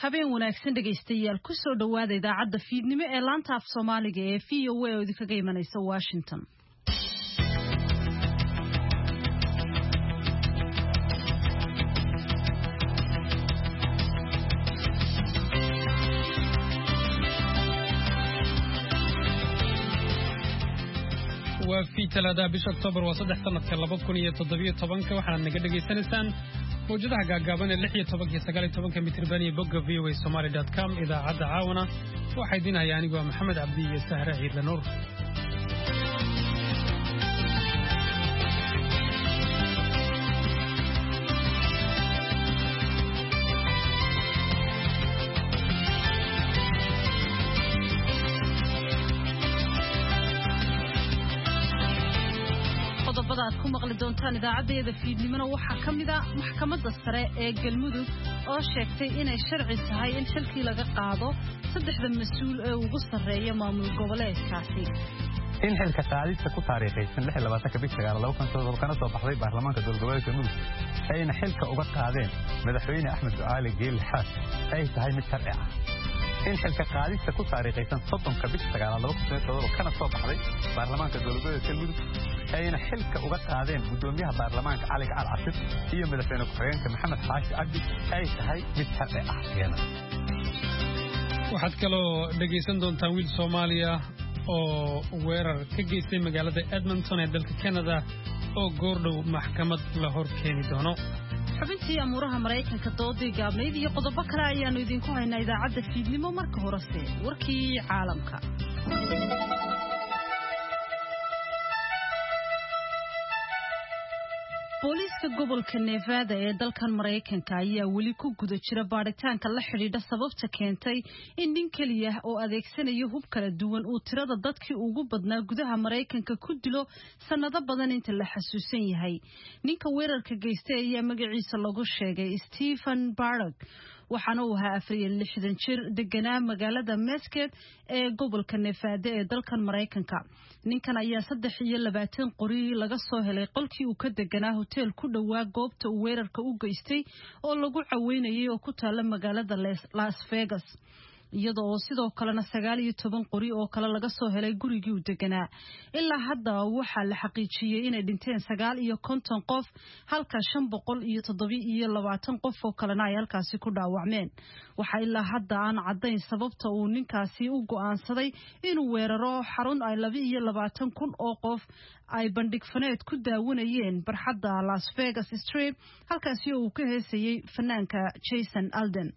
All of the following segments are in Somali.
habeen wanaagsan dhageystayaal ku soo dhawaada idaacadda fiidnimo ee laanta af Soomaaliga ee VOA oo idinkaga imanaysa Washington. وفي ثلاثة بشهر أكتوبر وصدح سنة 2017 waxaad naga dhageysanaysaan mowjadaha gaagaaban ee 16 mitir bani bogga voasomali.com idaacadda caawana waxay idinayaan anigu Maxamed Cabdi iyo Sahra Ciidla Nuur. aad ku maqli doontaan idaacadeeda fiidnimada waxaa kamid ah maxkamadda sare ee Galmudug oo sheegtay inay sharci tahay in xilkii laga qaado saddexda mas'uul ee ugu sareeya maamul goboleedkaasi in xilka qaadista ku taariikhaysan 26 bisha 2017 kana soo baxday baarlamaanka dowladgoboleedka Galmudug ayna xilka uga qaadeen madaxweyne Axmed Ducaale Geelle Xaas ay tahay mid sharci ah in xilka qaadista ku taariikhaysan 30 bisha 2017 kana soo baxday baarlamaanka dowladgoboleedka Galmudug ayna xilka uga qaadeen gudoomiyaha baarlamaanka Cali Gacal Casir iyo madaxweyne ku-xigeenka Maxamed Xaashi Cabdi ay tahay mid sharci ah iyana waxaad kaloo dhageysan doontaan wiil Soomaaliya oo weerar ka geystay magaalada Edmonton ee dalka Canada oo goordhow maxkamad la hor keeni doono xubintii amuuraha Mareykanka doodii gaabnayd iyo qodobo kale ayaanu idinku haynaa idaacadda fiidnimo marka horese warkii caalamka booliiska gobolka Nevada ee dalkan Mareykanka ayaa weli ku guda jira baaritaanka la xiriidha sababta keentay in nin kaliya oo adeegsanaya hub kala duwan uu tirada dadkii ugu badnaa gudaha Mareykanka ku dilo sanado badan inta la xasuusan yahay ninka weerarka geystay ayaa magaciisa lagu sheegay Stephen Barrett waxaana uu ahaa 64 jir deganaa magaalada Mesquite ee gobolka Nevada ee dalkan Mareykanka ninkan ayaa 23 qori laga soo helay qolkii uu ka deganaa hotel ku dhawaa goobta uu weerarka u geystay oo lagu caweynayay oo ku taala magaalada Las Vegas iyadoo sidoo kalena 19 qori oo kale laga soo helay gurigii uu deganaa ilaa hadda waxa la xaqiijiyay inay dhinteen 59 qof halka 520 qof oo kalena ay halkaasi ku dhaawacmeen waxa ilaa hadda aan cadeyn sababta uu ninkaasi u go'aansaday inuu weeraro xarun ay 22 oo qof ay bandhig faneed ku daawanayeen barxadda Las Vegas Strip halkaasi oo uu ka heesayay fanaanka Jason Alden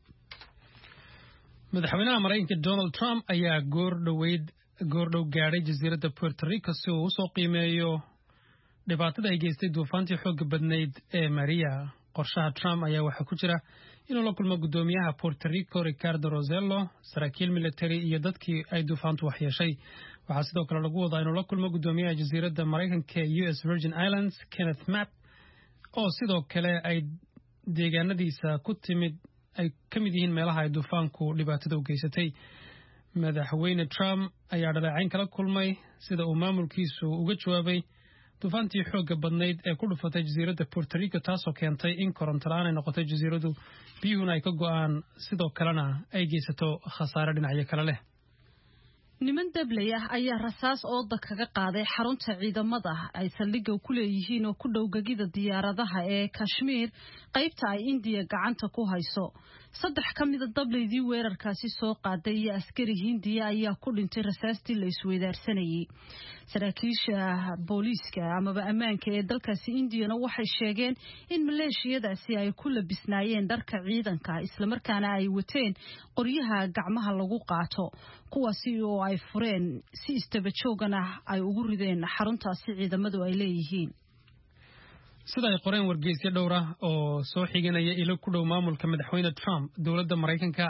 madaxweynaha Mareykanka Donald Trump ayaa goordhow gaaray jasiiradda Puerto Rico si uu soo qiimeeyo dhibaatada ay geystay duufaantii xoog badneyd ee Maria qorshaha Trump ayaa waxa ku jira inuu la kulmo gudoomiyaha Puerto Rico Ricardo Rosello saraakiil military iyo dadkii ay duufaantu waxyeeshay waxaa sidoo kale lagu wadaa inuu la kulmo gudoomiyaha jasiiradda Mareykanka US Virgin Islands Kenneth Mapp oo sidoo kale ay deegaanadiisa ku timid ay kamid yihiin meelaha ay duufaanku dhibaatada u geysatay madaxweyne Trump ayaa dhaleecayn kala kulmay sida uu maamulkiisu uga jawaabay duufaantii xoogga badneyd ee ku dhufatay jasiiradda Puerto Rico taasoo keentay in koronto la'aan ay noqotay jasiiradu biyuhuna ay ka go'aan sidoo kalena ay geysato khasaare dhinacyo kale leh niman dablay ah ayaa rasaas ooda kaga qaaday xarunta ciidamada ay saldhigga ku leeyihiin oo ku dhow gagida diyaaradaha ee Kashmir qaybta ay India gacanta ku hayso saddex kamid ah dablaydii weerarkaasi soo qaaday iyo askari Hindiya ayaa ku dhintay rasaastii la isweydaarsanayay saraakiisha booliiska amaba ammaanka ee dalkaasi Indiana waxay sheegeen in maleeshiyadaasi ay ku labisnaayeen dharka ciidanka isla markaana ay wateen qoryaha gacmaha lagu qaato kuwaasi oo ay fureen si istaba joogana ay ugu rideen xaruntaasi ciidamadu ay leeyihiin sida ay qoreen wargeysyo dhowr ah oo soo xiganaya ilo ku dhow maamulka madaxweyne Trump dowladda Mareykanka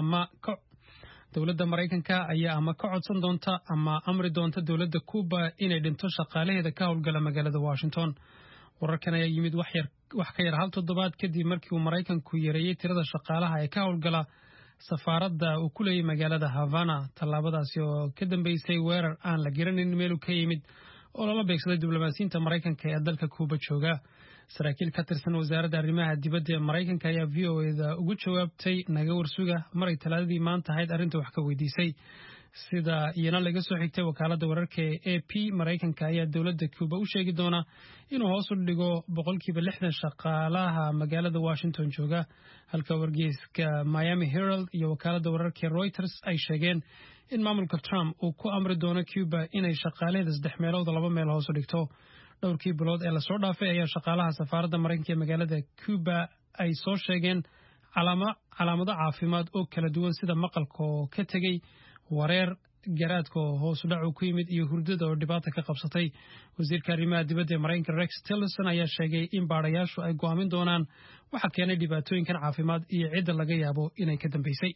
ayaa ama ka codsan doonta ama amri doonta dowladda Cuba inay dhinto shaqaalaheeda ka howlgala magaalada Washington wararkan ayaa yimid wax ka yar hal toddobaad kadib markii uu Mareykanku yareeyay tirada shaqaalaha ee ka howlgala safaaradda uu ku leeyahay magaalada Havana tallaabadaasi oo ka dambeysay weerar aan la garanin meel uu ka yimid oo lala beegsaday diblomaasiyiinta Mareykanka ee dalka Cuba jooga. saraakiil ka tirsan wasaaradda arrimaha dibadda ee Mareykanka ayaa VOA-da ugu jawaabtay naga warsuga maray talaadadii maanta ahayd arrinta wax ka weydiisay. sida iyana laga soo xigtay wakaaladda wararka ee AP Mareykanka ayaa dowladda Cuba u sheegi doona inuu hoos u dhigo 60% shaqaalaha magaalada Washington jooga, halka wargeyska Miami Herald iyo wakaaladda wararka Reuters ay sheegeen in maamulka Trump uu ku amri doono Cuba inay shaqaalaheeda 3 meelood 2 meel hoos u dhigto. dhowrkii bilood ee la soo dhaafay ayaa shaqaalaha safaaradda Mareykanka ee magaalada Cuba ay soo sheegeen calaamado caafimaad oo kala duwan sida maqalka oo ka tegay, wareer, garaadka oo hoos u dhac ku yimid iyo hurdada oo dhibaato ka qabsatay. wasiirka arrimaha dibadda ee Mareykanka Rex Tillerson ayaa sheegay in baarayaashu ay go'aamin doonaan waxa keenay dhibaatooyinkan caafimaad iyo cidda laga yaabo inay ka dambeysay.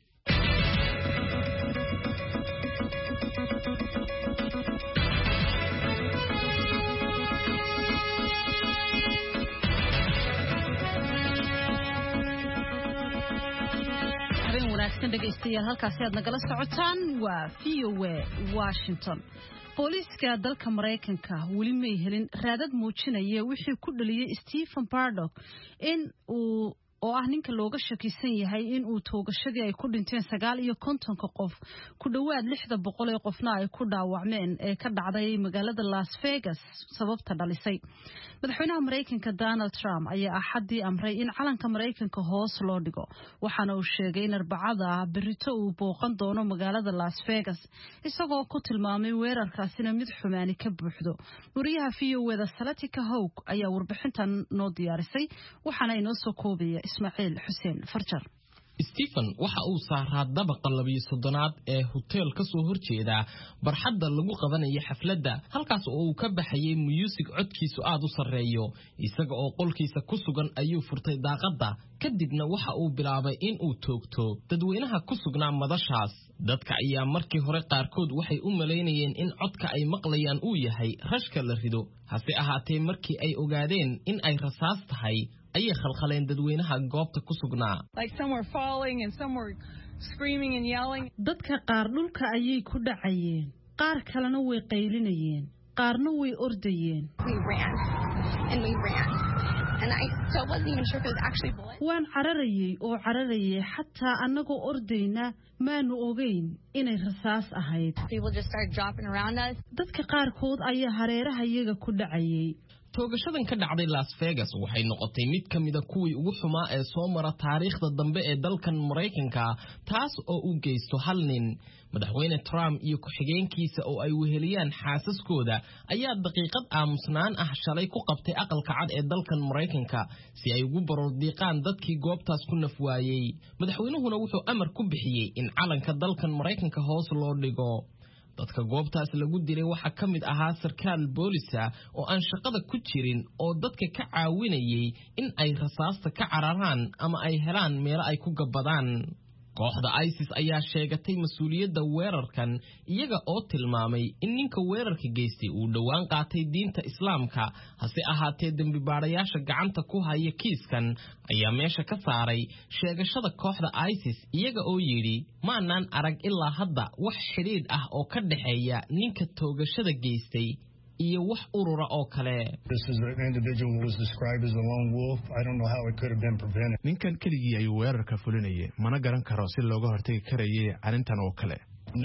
dhegeystayaal halkaasi aad nagala socotaan waa VOA Washington. booliiska dalka Mareykanka weli ma helin raadad muujinaya wixii ku dhaliyay Stephen Paddock in uu oo ah ninka looga shakisan yahay in uu toogashadii ay ku dhinteen 59 qof ku dhawaad 600 qofna ay ku dhaawacmeen ee ka dhacday magaalada Las Vegas sababta dhalisay. madaxweynaha Mareykanka Donald Trump ayaa axadii amray in calanka Mareykanka hoos loo dhigo, waxaana uu sheegay in Arbacada berrito uu booqan doono magaalada Las Vegas isagoo ku tilmaamay weerarkaasina mid xumaani ka buuxdo. wariyaha VOA-da Salatika Hawk ayaa warbixintan noo diyaarisay, waxaana inoo soo koobaya Ismaaciil Xuseen Farjar. Stephen waxa uu saaraa dabaqa 13aad ee hotel ka soo horjeeda barxadda lagu qabanayo xafladda, halkaas oo uu ka baxayay music codkiisu aad u sareeyo. isaga oo qolkiisa ku sugan ayuu furtay daaqadda, kadibna waxa uu bilaabay in uu toogto dadweynaha ku sugnaa madashaas. dadka ayaa markii hore qaarkood waxay u maleynayeen in codka ay maqlayaan uu yahay rashka la rido, hase ahaatee markii ay ogaadeen in ay rasaas tahay ayay khalkhaleen dadweynaha goobta ku sugnaa. dadka qaar dhulka ayay ku dhacayeen, qaar kalena way qaylinayeen, qaarna way ordayeen. waan cararayay oo cararayay, xataa annagoo ordayna maanu ogeyn inay rasaas ahayd. dadka qaarkood ayaa hareeraha iyaga ku dhacayay. toogashadan ka dhacday Las Vegas waxay noqotay mid ka mid ah kuwii ugu xumaa ee soo mara taariikhda dambe ee dalkan Mareykanka, taas oo u geysto hal nin. madaxweyne Trump iyo ku-xigeenkiisa oo ay weheliyaan xaasaskooda ayaa daqiiqad aamusnaan ah shalay ku qabtay aqalka cad ee dalkan Mareykanka si ay ugu barordiiqaan dadkii goobtaas ku nafwaayay. madaxweynuhuna wuxuu amar ku bixiyay in calanka dalkan Mareykanka hoos loo dhigo. dadka goobtaas lagu dilay waxa ka mid ahaa sarkaal booliska oo aan shaqada ku jirin oo dadka ka caawinayay in ay rasaasta ka cararaan ama ay helaan meel ay ku gabadaan. kooxda ISIS ayaa sheegatay mas'uuliyadda weerarkan, iyaga oo tilmaamay in ninka weerarka geystay uu dhawaan qaatay diinta Islaamka. hase ahaatee dambi baarayaasha gacanta ku haya kiiskan ayaa meesha ka saaray sheegashada kooxda ISIS, iyaga oo yidhi maanaan arag ilaa hadda wax xidhiidh ah oo ka dhaxeeya ninka toogashada geystay iyo wax urura oo kale. ninkan keligii ayuu weerarka fulinayay, mana garan karo si looga hortagi karayay arrintan oo kale.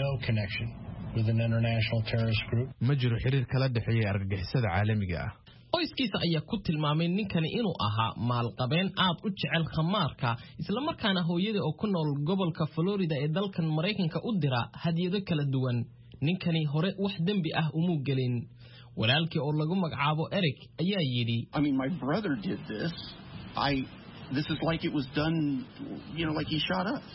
ma jiro xiriir kala dhexeeya argagixisada caalamiga ah. qoyskiisa ayaa ku tilmaamay ninkani inuu ahaa maalqabeen aad u jecel khamaarka, isla markaana hooyada oo ku nool gobolka Florida ee dalkan Mareykanka u dira hadiyado kala duwan. ninkani hore wax dembi ah umuu gelin. walaalkii oo lagu magacaabo Eric ayaa yidhi, my brother did this. This is like it was done, like he shot us.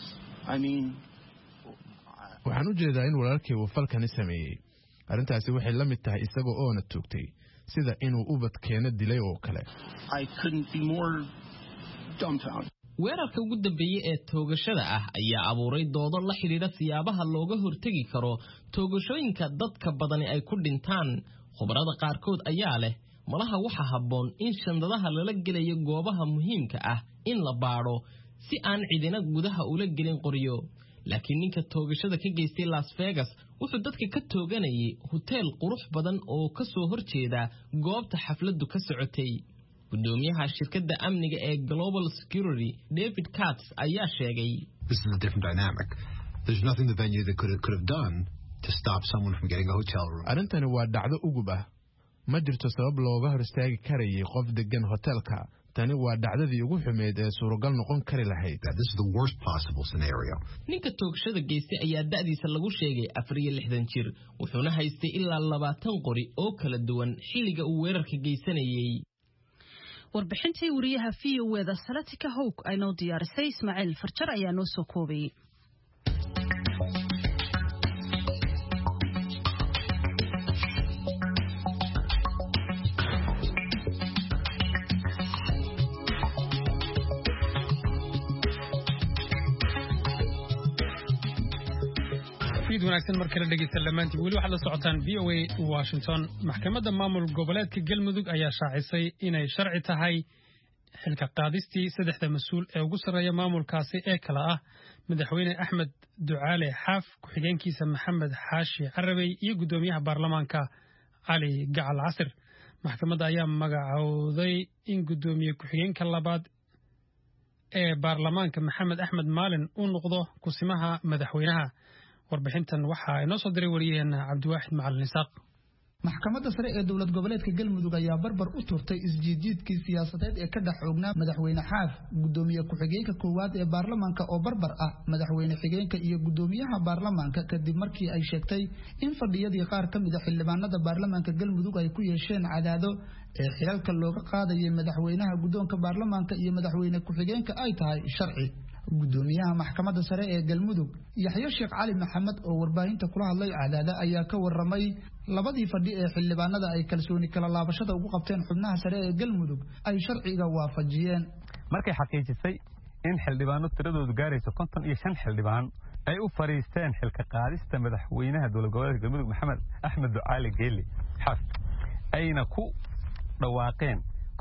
waxaan u jeedaa in walaalkii uu falkani sameeyey. arrintaasi waxay la mid tahay isagoo oona toogtay, sida inuu ubadkeena dilay oo kale. I couldn't be more dumbfounded. weerarka ugu dambeeyay ee toogashada ah ayaa abuuray doodo la xiriira siyaabaha looga hortagi karo toogashooyinka dadka badani ay ku dhintaan. khubarada qaarkood ayaa leh malaha waxa habboon in shandadaha lala gelayo goobaha muhiimka ah in la baadho si aan cidina gudaha ula gelin qoryo. laakiin ninka toogashada ka geystay Las Vegas wuxuu dadka ka tooganayay hotel qurux badan oo ka soo horjeeda goobta xafladdu ka socotay. gudoomiyaha shirkadda amniga ee Global Security David Katz ayaa sheegay, This is a different dynamic. There's nothing the venue that could have done to stop someone from getting a hotel room. Arintani waa dhacdo ugub ah. Ma jirto sabab looga hor istaagi karayay qof degan hotelka. Tani waa dhacdadii ugu xumeed ee suuragal noqon kari lahayd. This is the worst possible scenario. Ninka toogashada geystay ayaa da'diisa lagu sheegay 64 jir, wuxuuna haystay ilaa 20 qori oo kala duwan xilliga uu weerarka geysanayay. warbixintii wariyaha VOA-da Salatika Hawk ay noo diyaarisay Ismaaciil Farjar ayaa noo soo koobay. wanaagsan markale dhageysan lamaantii weli waxaad la socotaan VOA Washington. maxkamadda maamul goboleedka Galmudug ayaa shaacisay inay sharci tahay xilka qaadistii saddexda mas'uul ee ugu sarreeya maamulkaasi ee kala ah madaxweyne Axmed Ducaale Xaaf, ku-xigeenkiisa Maxamed Xaashi Carabey iyo gudoomiyaha baarlamaanka Cali Gacal Casir. maxkamadda ayaa magacowday in gudoomiye ku-xigeenka labaad ee baarlamaanka Maxamed Axmed Maalin uu noqdo kusimaha madaxweynaha. warbixintan waxa ay noo soo diray wariyaheena Cabdiwaaxid Macalin Isaaq. maxkamadda sare ee dowlad goboleedka Galmudug ayaa barbar u turtay isjiidjiidkii siyaasadeed ee ka dhex xoognaa madaxweyne Xaaf, gudoomiye ku-xigeenka koowaad ee baarlamaanka oo barbar ah madaxweyne xigeenka iyo gudoomiyaha baarlamaanka kadib markii ay sheegtay in fadhiyadii qaar ka mid ah xildhibaanada baarlamaanka Galmudug ay ku yeesheen cadaado ee xilalka looga qaadayay madaxweynaha gudoonka baarlamaanka iyo madaxweyne ku-xigeenka ay tahay sharci. gudoomiyaha maxkamadda sare ee Galmudug Yaxya Sheekh Cali Maxamed oo warbaahinta kula hadlay cadaada ayaa ka waramay labadii fadhi ee xildhibaanada ay kalsooni kala laabashada ugu qabteen xubnaha sare ee Galmudug ay sharciga waafajiyeen. markay xaqiijisay in xildhibaano tiradoodu gaarayso 55 xildhibaan ay u fariisteen xilka qaadista madaxweynaha dowlad goboleedka Galmudug Maxamed Axmed Ducaale Geelle Xaaf ayna ku dhawaaqeen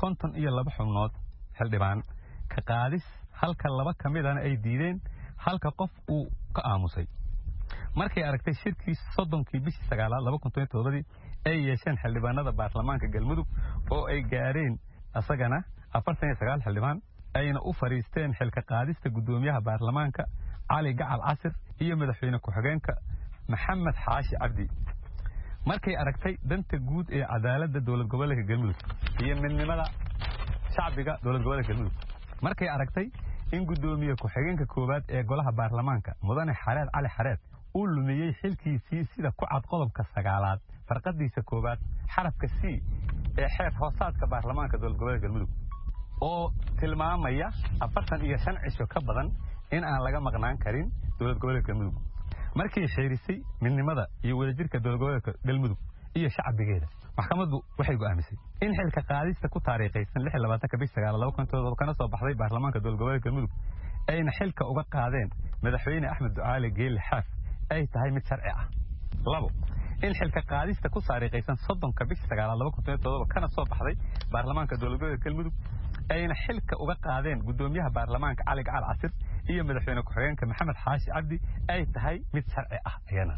52 xubnood xildhibaan ka qaadis halka laba kamidana ay diideen halka qof uu ka aamusay. markay aragtay shirkii 30kii bishii 9aad 2017 ay yeesheen xildhibaanada baarlamaanka Galmudug oo ay gaareen asagana 49 xildhibaan ayna u fariisteen xilka qaadista gudoomiyaha baarlamaanka Cali Gacal Casir iyo madaxweyne ku-xigeenka Maxamed Xaashi Cabdi. markay aragtay danta guud ee cadaaladda dowlad goboleedka Galmudug iyo midnimada shacbiga dowlad goboleedka Galmudug, markay aragtay in gudoomiye ku-xigeenka koowaad ee golaha baarlamaanka mudane Xareed Cali Xareed uu lumiyay xilkiisii sida ku cad qodobka 9aad farqadiisa koowaad xarafka C ee xeer hoosaadka baarlamaanka dowlad goboleedka Galmudug oo tilmaamaya 45 cisho ka badan in aan laga maqnaan karin dowlad goboleedka Galmudug. markii xeerisay midnimada iyo wadajirka dowlad goboleedka Galmudug iyo shacbigeeda, maxkamaddu waxay go'aamisay in xilka qaadista ku taariikhaysan 26 bishii 9aad 2017 kana soo baxday baarlamaanka dowlad goboleedka Galmudug ayna xilka uga qaadeen madaxweyne Axmed Ducaale Geelle Xaaf ay tahay mid sharci ah. 2 in xilka qaadista ku taariikhaysan 30 bishii 9aad 2017 kana soo baxday baarlamaanka dowlad goboleedka Galmudug ayna xilka uga qaadeen gudoomiyaha baarlamaanka Cali Gacal Casir iyo madaxweyne ku-xigeenka Maxamed Xaashi Cabdi ay tahay mid sharci ah ayana.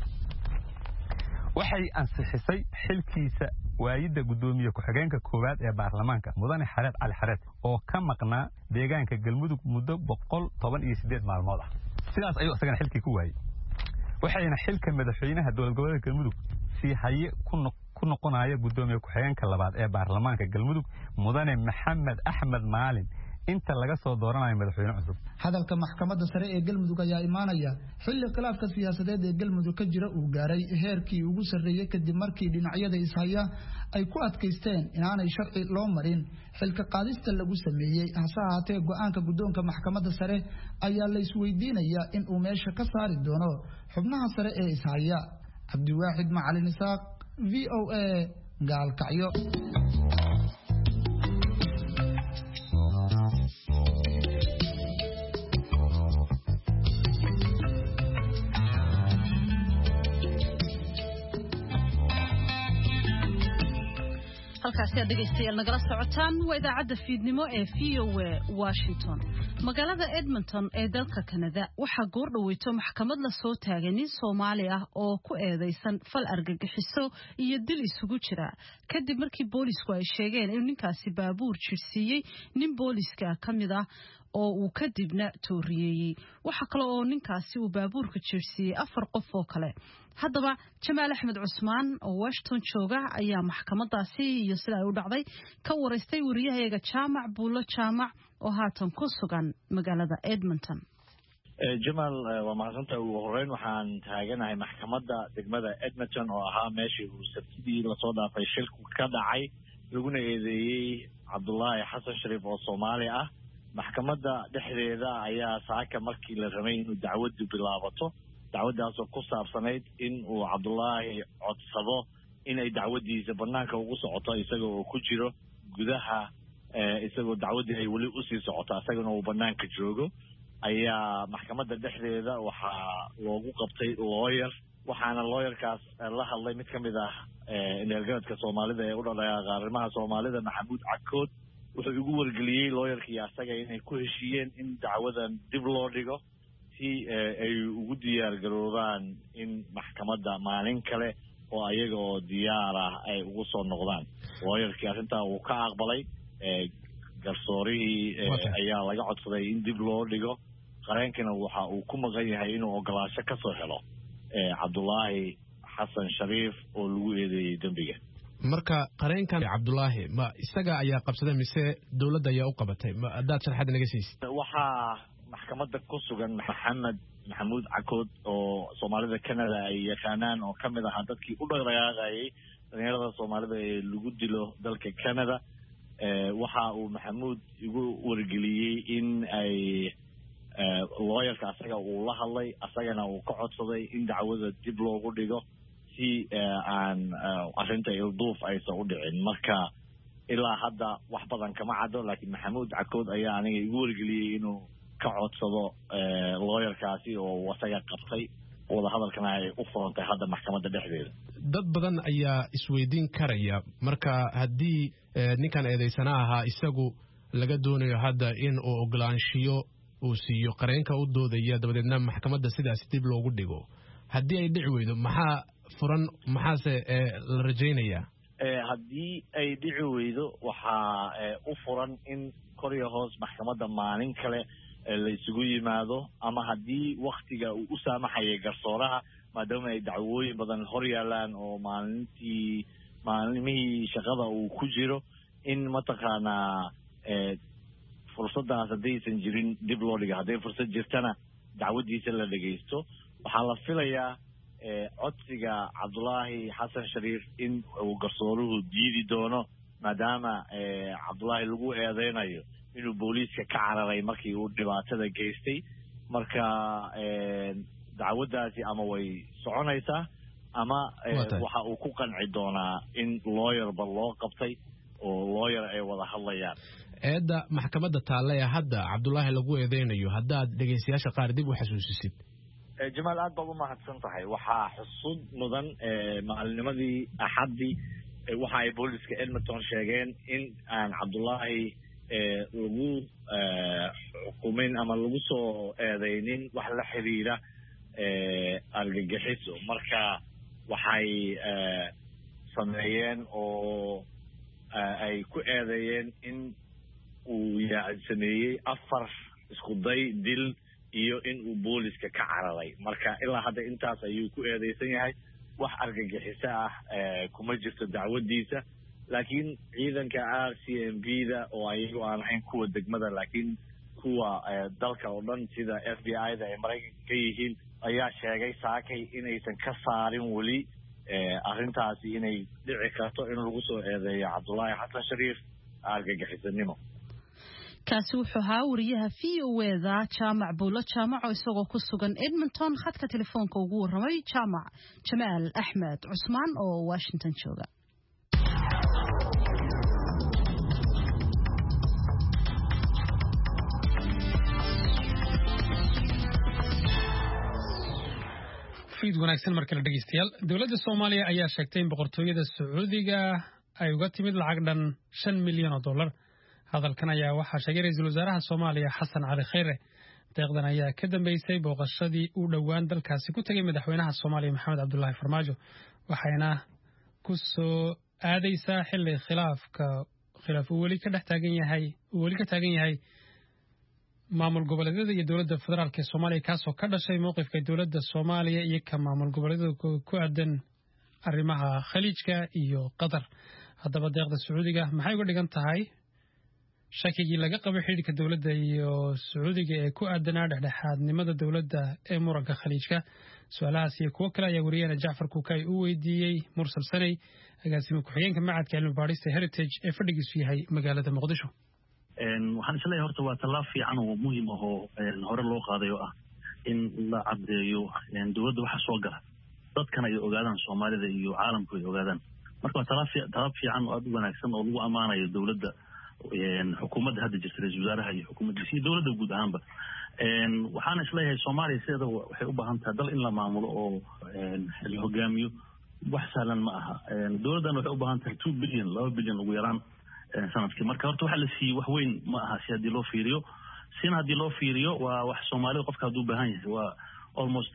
waxay ansixisay xilkiisa waayida gudoomiye ku-xigeenka koowaad ee baarlamaanka mudane Xareed Cali Xareed oo ka maqnaa deegaanka Galmudug muddo 118 maalmood ah. sidaas ayuu asagana xilkii ku waayay. waxayna xilka madaxweynaha dowlad goboleedka Galmudug si haye ku noqonaya gudoomiye ku-xigeenka labaad ee baarlamaanka Galmudug mudane Maxamed Axmed Maalin inta laga soo dooranayo madaxweyne cusub. hadalka maxkamadda sare ee Galmudug ayaa imaanaya xilli khilaafka siyaasadeed ee Galmudug ka jira uu gaaray heerkii ugu sarreeyay kadib markii dhinacyada ishaya ay ku adkaysteen inaanay sharci loo marin xilka qaadista lagu sameeyay. hase ahaatee go'aanka gudoonka maxkamadda sare ayaa la isweydiinayaa in uu meesha ka saari doono xubnaha sare ee ishaya. Cabdiwaaxid Macalin Isaaq, VOA, Gaalkacyo. halkaasi aad dhegaystayaal nagala socotaan waa idaacadda fiidnimo ee VOA Washington. Magaalada Edmonton ee dalka Canada waxaa goor dhaweyto maxkamad la soo taagay nin Soomaali ah oo ku eedeysan fal argagixiso iyo dil isugu jira kadib markii boolisku ay sheegeen in ninkaasi baabuur jirsiiyey nin booliska ka mid ah oo uu kadibna tooriyey. waxa kale oo ninkaasi uu baabuurka jirsiiyey 4 qof oo kale. haddaba Jamaal Axmed Cusmaan oo Washington jooga ayaa maxkamadaasi iyo sida ay u dhacday ka wareystay wariyahayaga Jaamac Buulo Jaamac oo haatan ku sugan magaalada Edmonton. Jamaal waa mahadsantahay ugu horeyn waxaan taaganahay maxkamadda degmada Edmonton oo ahaa meeshii uu Sabtidii la soo dhaafay shilku ka dhacay laguna eedeeyay Cabdullaahi Xasan Shariif oo Soomaali ah. maxkamadda dhexdeeda ayaa saaka markii la rabay inuu dacwadu bilaabato dacwadaas oo ku saabsanayd in uu Cabdullaahi codsado in ay dacwadiisa banaanka ugu socoto isagoo oo ku jiro gudaha isagoo dacwadii ay wali u sii socoto isagoo uu banaanka joogo ayaa maxkamadda dhexdeeda waxaa loogu qabtay lawyer waxaana lawyerkaas la hadlay mid kamid ah neergaradka Soomaalida ee u dhaqaaqay arrimaha Soomaalida Maxamuud Cakood wuxuu ugu wargeliyay lawyerkii asaga inay ku heshiiyeen in dacwadan dib loo dhigo si ay ugu diyaar garoobaan in maxkamadda maalin kale oo ayaga oo diyaar ah ay ugu soo noqdaan. lawyerkii arrintaa uu ka aqbalay garsoorihii ayaa laga codsaday in dib loo dhigo qareenkina waxa uu ku maqan yahay inuu ogolaansho ka soo helo Cabdullaahi Xasan Shariif oo lagu eedeeyay dambiga. marka qareenkan Cabdullaahi ma isaga ayaa qabsaday mise dawladda ayaa u qabatay ma hadaad sharaxaad naga siisid? waxaa maxkamadda ku sugan Maxamuud Cakood oo Soomaalida Canada ay yaqaanaan oo kamid ah dadkii u dhaqaaqayay dhalinyarada Soomaalida ee lagu dilo dalka Canada. waxa uu Maxamuud igu wargeliyay in ay lawyerka asaga uu la hadlay asagana uu ka codsaday in dacwada dib loogu dhigo si aan arrinta ilduuf aysan u dhicin. marka ilaa hadda wax badan kama cado laakiin Maxamuud Cakood ayaa aniga igu wargeliyay inuu ka codsado lawyerkaasi oo asaga qabtay wada hadalkana ay u furantay hadda maxkamadda dhexdeeda. dad badan ayaa isweydiin karaya marka haddii ninkan eedeysana ahaa isagu laga doonayo hadda in uu ogolaanshiyo uu siiyo qareenka u doodaya dabadeedna maxkamadda sidaas dib loogu dhigo haddii ay dhici weydo maxaa furan maxaase la rajaynayaa? haddii ay dhici weydo waxaa u furan in kor iyo hoos maxkamadda maalin kale la isugu yimaado ama haddii waktiga uu u saamaxayay garsooraha maadaama ay dacwooyin badan hor yaalaan oo maalimihii shaqada uu ku jiro in mataqaanaa fursadaas haddaysan jirin dib loo dhigo hadday fursad jirtana dacwadiisa la dhegaysto. waxaa la filayaa codsiga Cabdullaahi Xasan Shariif in uu garsooruhu diidi doono maadaama Cabdullaahi lagu eedeynayo inuu booliiska ka cararay markii uu dhibaatada geystay. marka dacwadaasi ama way soconaysaa ama waxa uu ku qanci doonaa in lawyerba loo qabtay oo lawyer ay wada hadlayaan. eedda maxkamadda taale hadda Cabdullaahi lagu eedeynayo haddaad dhegeystayaasha qaar dib u xasuusisid. Jamaal aad baad u mahadsan tahay. waxaa xusud mudan maalinimadii Axaddii waxa ay booliska Edmonton sheegeen in aan Cabdullaahi lagu xukumin ama lagu soo eedeynin wax la xiriira argagixiso. marka waxay sameeyeen oo ay ku eedeeyeen in uu sameeyey 4 isku day dil iyo in uu booliska ka cararay. marka ilaa hadda intaas ayuu ku eedeysan yahay. wax argagixiso ah kuma jirto dacwadiisa laakiin ciidanka RCMP-da oo ayagu aan ahayn kuwa degmada laakiin kuwa dalka oo dhan sida FBI-da ee Mareykanka ka yihiin ayaa sheegay saakay inaysan ka saarin wali arrintaasi inay dhici karto in lagu soo eedeeyo Cabdullaahi Xasan Shariif argagixisanimo. kaasi wuxuu ahaa wariyaha VOA-da Jaamac Buulo Jaamac oo isagoo ku sugan Edmonton khadka telefoonka ugu warramay Jamaal Axmed Cusmaan oo Washington jooga. fiid wanaagsan markale dhageystayaal. dawladda Soomaaliya ayaa sheegtay in boqortooyada Sacuudiga ay uga timid lacag dhan $5 milyan. hadalkan ayaa waxaa sheegay ra'iisul wasaaraha Soomaaliya Xasan Cali Khayre. deeqdan ayaa ka dambeysay booqashadii uu dhowaan dalkaasi ku tagay madaxweynaha Soomaaliya Maxamed Cabdullaahi Farmaajo, waxayna ku soo aadaysaa xilli khilaaf uu weli ka taagan yahay maamul goboleedyada iyo dowladda federaalka ee Soomaaliya, kaasoo ka dhashay mowqifka dowladda Soomaaliya iyo ka maamul goboleedyada ku aadan arrimaha khaliijka iyo Qatar. haddaba deeqda Sacuudiga maxay uga dhigan tahay shakigii laga qabay xiriirka dowladda iyo Sacuudiga ee ku aadanaa dhexdhexaadnimada dowladda ee muranka khaliijka? su'aalahaas iyo kuwo kale ayaa wariyayna Jacfar Kuukay u weydiiyey Mursal Sanay, agaasima ku-xigeenka macadka cilmi baarista Heritage ee fadhigiisu yahay magaalada Muqdisho. waxaan isleeyahay horta waa tallaab fiican oo muhiim ah oo hore loo qaaday oo ah in la caddeeyo dowladda waxa soo gala, dadkana ay ogaadaan, Soomaalida iyo caalamku ay ogaadaan. marka waa tallaab fiican oo aad u wanaagsan oo lagu ammaanayo dowladda, xukuumadda hadda jirta, ra'iisul wasaaraha iyo xukuumaddiisa iyo dowladda guud ahaanba. waxaan isleeyahay Soomaaliya sideeda waxay u baahan tahay dal in la maamulo oo la hogaamiyo. wax sahlan ma aha. dowladdan waxay u baahan tahay 2 bilyan ugu yaraan sanadkii. marka horta waxa la siiyey wax weyn ma aha si haddii loo fiiriyo. sina haddii loo fiiriyo waa wax Soomaalida qofka hadduu baahan yahay waa almost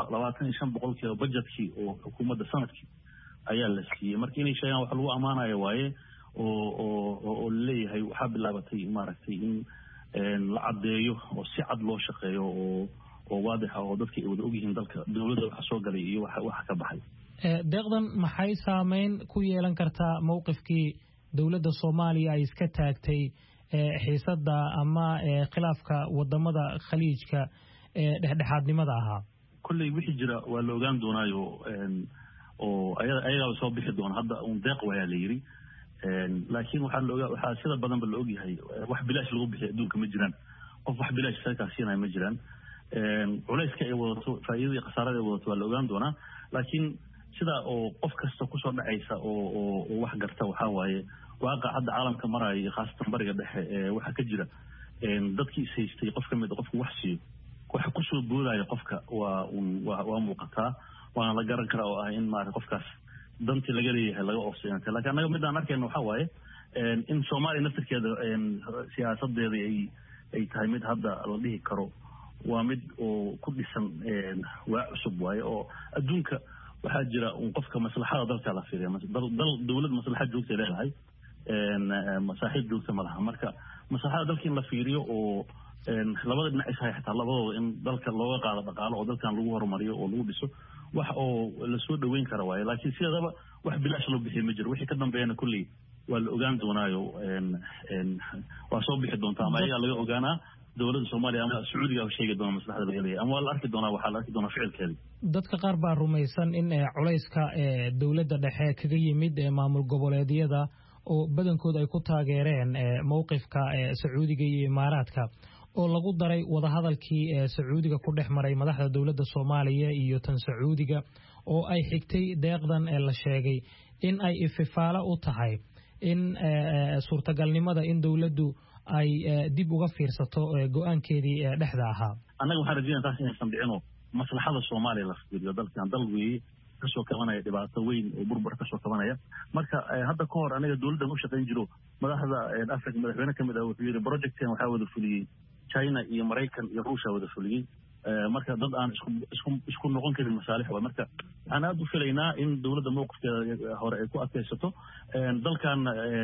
25% budgetkii oo xukuumadda sanadkii ayaa la siiyey. marka inay sheegaan wax lagu ammaanayo waaye oo leeyahay waxaa bilaabatay maaragtay in la caddeeyo oo si cad loo shaqeeyo oo waadix ah oo dadka ay wada ogyihiin dalka dowladda waxa soo galay iyo waxa ka baxay. deeqdan maxay saameyn ku yeelan kartaa mowqifkii dowladda Soomaaliya ay iska taagtay xiisadda ama khilaafka wadamada khaliijka ee dhexdhexaadnimada ahaa? kulley wixii jira waa la ogaan doonaayo oo ayaga soo bixi doona. hadda deeq waa la yiri, laakiin waxaa sida badan ba la ogyahay wax bilaash lagu bixiyo adduunka ma jiraan. qof wax bilaash ka siinaya ma jiraan. culayska ay wadato, faa'iidada iyo khasaarada ay wadato waa la ogaan doonaa. laakiin sida oo qof kasta ku soo dhacaysa oo wax garta waxa waaye waaqa hadda caalamka maraya iyo khaasatan bariga dhexe waxa ka jira dadkii isaystay qof kamid ah qofku wax siiyo waxa ku soo boodaya qofka waa muuqataa, waana la garan karaa oo ah in qofkaas dantii laga leeyahay laga oofsanayo. laakiin anaga mid aan arkayno waxa waaye in Soomaaliya naftirkeeda siyaasadeeda ay tahay mid hadda la dhihi karo waa mid oo ku dhisan waa cusub waaye oo adduunka waxaa jira qofka maslaxada dalka la fiiriyo. dowlad maslaxad joogta leedahay, masaaxiib joogta ma laha. marka maslaxada dalka in la fiiriyo oo labada dhinac is haysta labadooda in dalka looga qaado dhaqaale oo dalkan lagu horumariyo oo lagu dhiso wax oo la soo dhaweyn kara waaye. laakiin sidaba wax bilaash loo bixiyo ma jiro. wixii ka dambeeyana kulli waa la ogaan doonaayo, waa soo bixi doontaa ama ayaga laga ogaanaa dowladda Soomaaliya ama Sacuudiga sheegi doona maslaxada laga leeyahay ama waa la arki doonaa, waxaa la arki doonaa ficilkeeda. dadka qaar baa rumaysan in culayska dowladda dhexe kaga yimid maamul goboleedyada oo badankooda ay ku taageereen mowqifka Sacuudiga iyo Imaaraadka oo lagu daray wadahadalkii Sacuudiga ku dhex maray madaxda dowladda Soomaaliya iyo tan Sacuudiga oo ay xigtay deeqdan la sheegay in ay ififaalo u tahay in suurtagalnimada in dowladdu ay dib uga fiirsato go'aankeedii dhexda ahaa. annaga waxaan rajaynayaa taas inaysan dhicino. maslaxada Soomaaliya la fiiriyo dalkan dal weeye kasoo kabanaya dhibaato weyn oo burbur kasoo kabanaya. marka hadda ka hor anaga dowladdan u shaqayn jiro madaxda Afrika madaxweyne kamid ah wuxuu yiri projectkan waxaa wada fuliyey China iyo Mareykan iyo Ruushka wada fuliyey. marka dad aan isku noqon karin masaalix waa. marka waxaan aad u filaynaa in dowladda mowqifkeeda hore ay ku adkaysato dalkan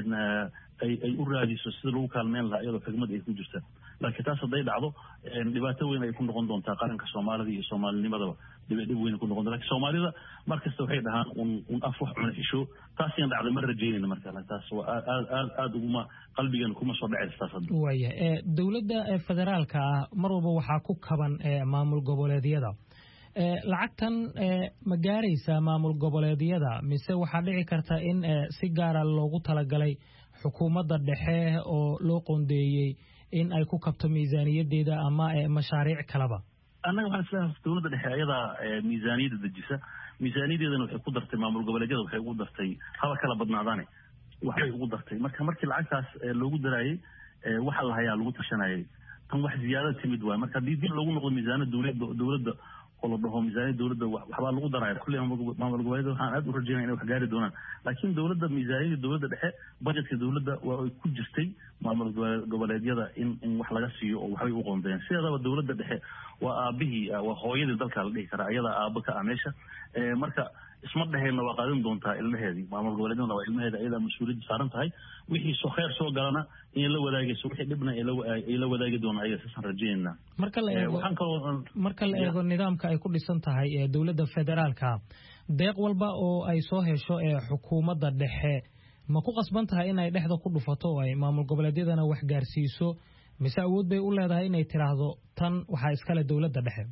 ay u raadiso sida lagu kaalmeyn lahaa iyadoo xigmad ay ku jirta. laakiin taas hadday dhacdo dhibaato weyn ay ku noqon doontaa qaranka Soomaalida iyo Soomaalinimadaba dhib weyn ku noqon doontaa. laakiin Soomaalida markasta waxay dhahaan af wax cuna xisho taas in dhacdo ma rajeynayno. marka taas waa aad uguma qalbigan kuma soo dhacaysa taas hadda. waaya dowladda federaalka ah mar walba waxaa ku kaban maamul goboleedyada. lacagtan ma gaaraysaa maamul goboleedyada mise waxaa dhici karta in si gaara loogu talagalay xukuumadda dhexe oo loo qoondeeyey in ay ku kabto miisaaniyadeeda ama mashaariic kaleba? annaga waxaan isleeyahay dowladda dhexe ayadaa miisaaniyadda dejisa. miisaaniyadeedana waxay ku dartay maamul goboleedyada waxay ugu dartay haba kala badnaadaane waxbay ugu dartay. markii lacagtaas loogu daraayey waxa la hayaa lagu tashanayay tan wax ziyaado timid waay. marka haddii dib loogu noqdo miisaaniyadda dowladda oo la dhaho miisaaniyadda dowladda waxbaa lagu daraya kulli maamul goboleedyada waxaan aad u rajeynaya inay wax gaari doonaan laakiin dowladda miisaaniyadda dowladda dhexe budgetka dowladda waa ay ku jirtay maamul goboleedyada in wax laga siiyo oo waxbay u qoondeen sideedaba dowladda dhexe waa aabihii waa hooyadii dalka la dhihi karaa iyada aaba ka ah meesha marka isma dheheenna waa qaadan doontaa ilmaheedii maamul goboleedyadana waa ilmaheeda ayadaa mas-uuliyadda saaran tahay wixii soo kheyr soo galana inay la wadaagayso wixii dhibna ay la wadaagi doonaan ayaga saasaan rajeynaa marka la eego nidaamka ay ku dhisan tahay ee dowladda federaalka deeq walba oo ay soo hesho ee xukuumadda dhexe ma ku qasban tahay inay dhexda ku dhufato oo ay maamul goboleedyadana wax gaarsiiso mise awood bay u leedahay inay tiraahdo tan waxaa iskale dowladda dhexe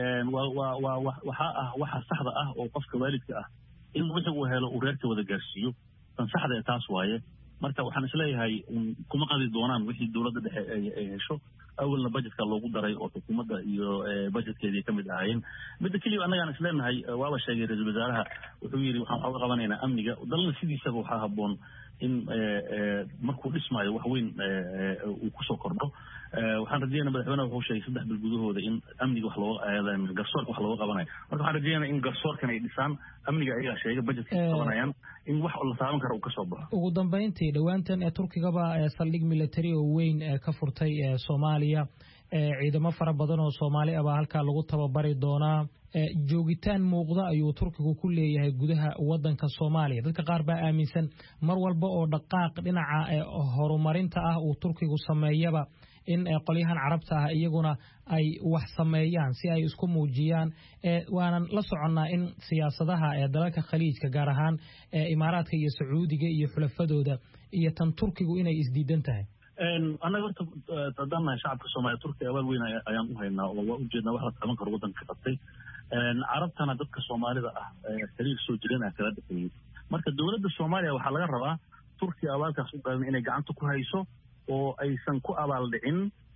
waxa saxda ah oo qofka waalidka ah in wixii uu helo uu reerka wada gaarsiiyo tan saxda ee taas waaye marka waxaan isleeyahay kuma qadi doonaan wixii dowladda dhexe ay hesho awalna budgetka loogu daray oo xukuumadda iyo budgetkeedii ka mid ahaayeen midda keliya annagaan isleenahay waaba sheegay ra-iisul wasaaraha wuxuu yidhi waxaan waxooga qabanaynaa amniga dalna sidiisaba waxaa habboon in markuu dhismaayo wax weyn uu kusoo kordho waxaan rajeynaya madaxweynaha wuxuu sheegay 3 bil gudahooda in amniga wax looga garsoorka wax looga qabanayo marka waxaan rajeynaya in garsoorkan ay dhisaan amniga ayagaa sheegay budgetka ay qabanayaan in wax la taaban karo uu ka soo baxo ugu dambeyntii dhowaantan turkigaba saldhig military oo weyn ka furtay Soomaaliya ciidamo fara badan oo Soomaali ah halka lagu tababari doonaa joogitaan muuqda ayuu Turkigu ku leeyahay gudaha wadanka Soomaaliya dadka qaar baa aaminsan mar walba oo dhaqaaq dhinaca horumarinta ah uu Turkigu sameeyaba in qolyahan carabta ah iyaguna ay wax sameeyaan si ay isku muujiyaan waanan la soconnaa in siyaasadaha dalalka khaliijka gaar ahaan imaaraadka iyo sacuudiga iyo xulafadooda iyo tan Turkigu inay isdiidan tahay annaga horta tadana shacabka Soomaaliya Turkiga abaal weyn ayaan u haynaa oo waa u jeednaa wax la qaban karo wadanka qabtay carabtana dadka Soomaalida ah xiriir soo jireen ah kala dhexeeyay marka dowladda Soomaaliya waxaa laga rabaa Turkiga abaalkaas u qaadan inay gacanta ku hayso oo aysan ku abaal dhicin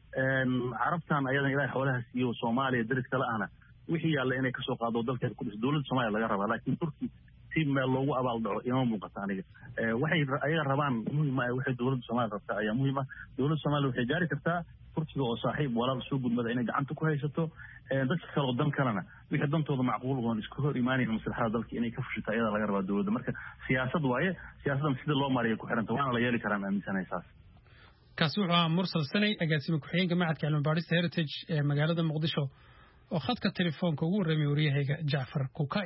carabtan ayadan ilaahay xoolaha siiyo Soomaaliya daris kala ahna wixii yaalla inay ka soo qaado dalkeeda ku dhis dowladda Soomaaliya laga rabaa laakiin Turkiga si meel loogu abaal dhaco inoo muuqata aniga waxay ayaga rabaan muhiim ah waxay dowladda Soomaaliya rabtaa ayaa muhiim ah dowladda Soomaaliya waxay gaari kartaa Turkiga oo saaxiib walaal soo gudmada inay gacanta ku haysato dadka kale oo dan kalena wixii dantooda macquul oo isku hor iimaanayna maslaxada dalka inay ka fushito ayada laga rabaa dowladda marka siyaasad waaye siyaasadan sida loo maariyo ku xiranta waana la yeeli karaan aaminsanahay saas kaasi wuxuu ahaa mursal sanay agaasima ku-xigeenka macadka cilmi baadhista heritage ee magaalada muqdisho oo khadka telefoonka ugu warramay wariyahayga jacfar kukay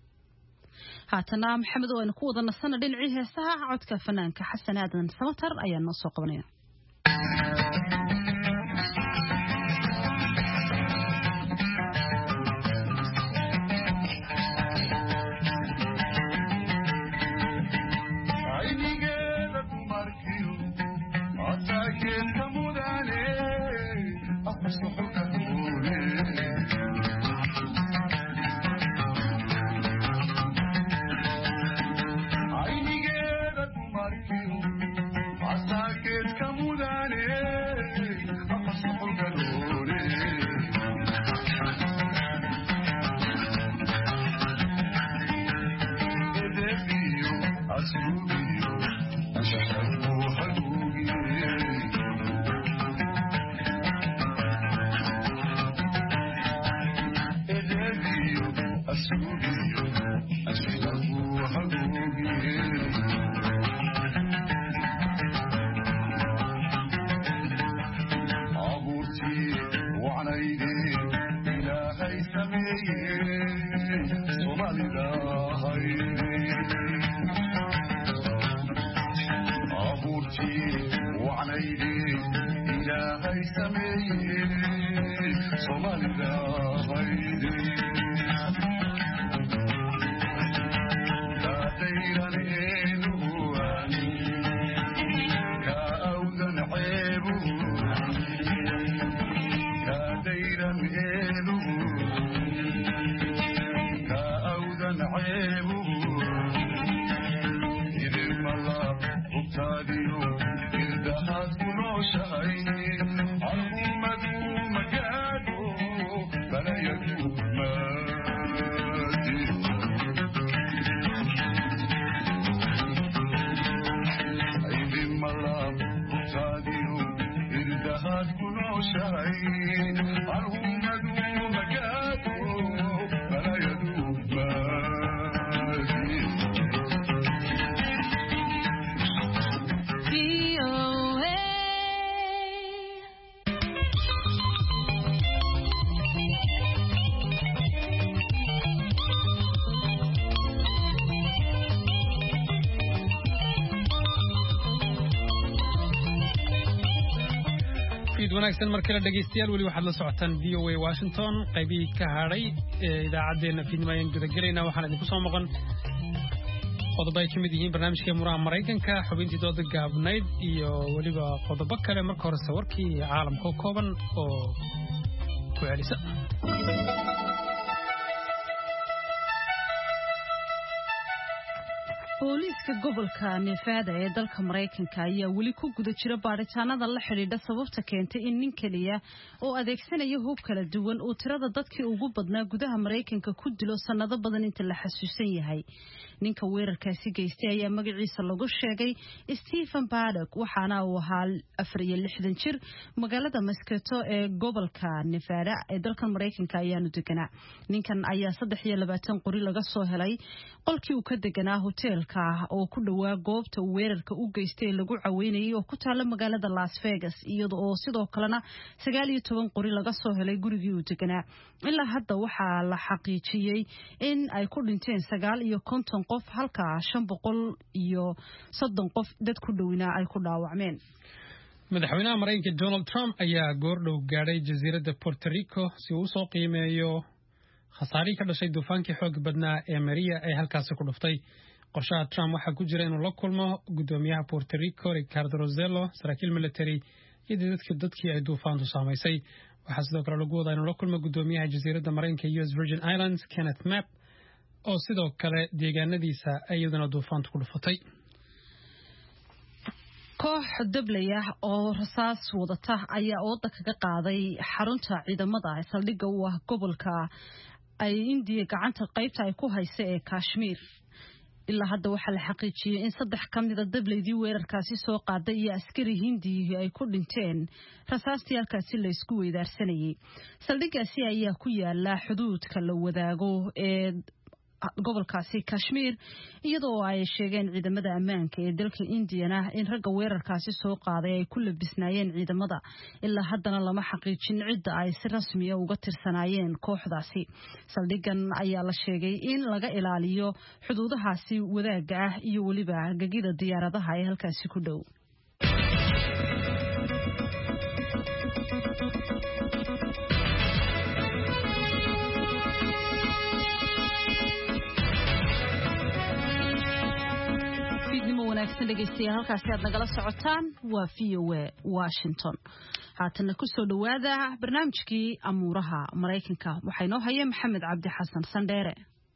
haatana maxamed oo aynu ku wada nasana dhinacii heesaha codka fanaanka xasan aadan samatar ayaa noo soo qabanaya شهي الأمة مجاده fiid wanaagsan markale dhageystayaal weli waxaad la socotaan VOA Washington qaybihii ka hadhay idaacadeena fiidnimaayan gudagelaynaa waxaan idinku soo maqan qodobo ay ka mid yihiin barnaamijka muraha Maraykanka xubintii dooda gaabnayd iyo weliba qodobo kale marka horese warkii caalamka kooban oo ku celisa booliiska gobolka Nevada ee dalka Mareykanka ayaa weli ku guda jira baaritaanada la xiriidha sababta keentay in nin kaliya oo adeegsanaya hub kala duwan uu tirada dadkii ugu badnaa gudaha Mareykanka ku dilo sanado badan inta la xasuusan yahay ninka weerarkaasi geystay ayaa magaciisa lagu sheegay Stephen Paddock waxaana uu ahaa 64 jir magaalada Muscato ee gobolka Nevada ee dalka Mareykanka ayaanu deganaa ninkan ayaa 23 qori laga soo helay qolkii uu ka deganaa hotel oo ku dhawaa goobta weerarka u geystay lagu caweynayay oo ku taala magaalada Las Vegas iyadoo oo sidoo kalena 19 qori laga soo helay gurigii uu deganaa ilaa hadda waxaa la xaqiijiyay in ay ku dhinteen 9 qof halka 530 qof dad ku dhawina ay ku dhaawacmeen madaxweynaha Mareykanka Donald Trump ayaa goordhow gaaray jasiiradda Puerto Rico si uu soo qiimeeyo khasaarihii ka dhashay duufaankii xoog badnaa ee Maria ee halkaasi ku dhuftay qorshaha Trump waxa ku jira inuu la kulmo gudoomiyaha Puerto Rico Ricardo Rosello saraakiil military iyo dadkii ay duufaantu saameysay waxa sidoo kale lagu wadaa inuu la kulmo gudoomiyaha jasiiradda Mareykanka US Virgin Islands Kenneth Mapp oo sidoo kale deegaanadiisa iyaduna duufaantu ku dhufatay koox dablaya oo rasaas wadata ayaa wadda kaga qaaday xarunta ciidamada saldhigga u ah gobolka ay India gacanta qaybta ay ku hayso ee Kashmir ilaa hadda waxaa la xaqiijiyay in 3 kamida dableydii weerarkaasi soo qaaday iyo askari Hindi ay ku dhinteen rasaastii halkaasi la isku weydaarsanayay saldhiggaasi ayaa ku yaala xuduudka la wadaago ee gobolkaasi Kashmir iyadoo ay sheegeen ciidamada ammaanka ee dalka Indiana in ragga weerarkaasi soo qaaday ay ku labisnaayeen ciidamada ilaa haddana lama xaqiijin cidda ay si rasmi ah uga tirsanaayeen kooxdaasi saldhigan ayaa la sheegay in laga ilaaliyo xuduudahaasi wadaaga ah iyo waliba gagida diyaaradaha ee halkaasi ku dhow wanaagsan dhageystayaal halkaasi aad nagala socotaan waa VOA Washington haatana ku soo dhawaada barnaamijkii amuuraha Mareykanka waxaa inoo haya Maxamed Cabdi Xasan Sandheere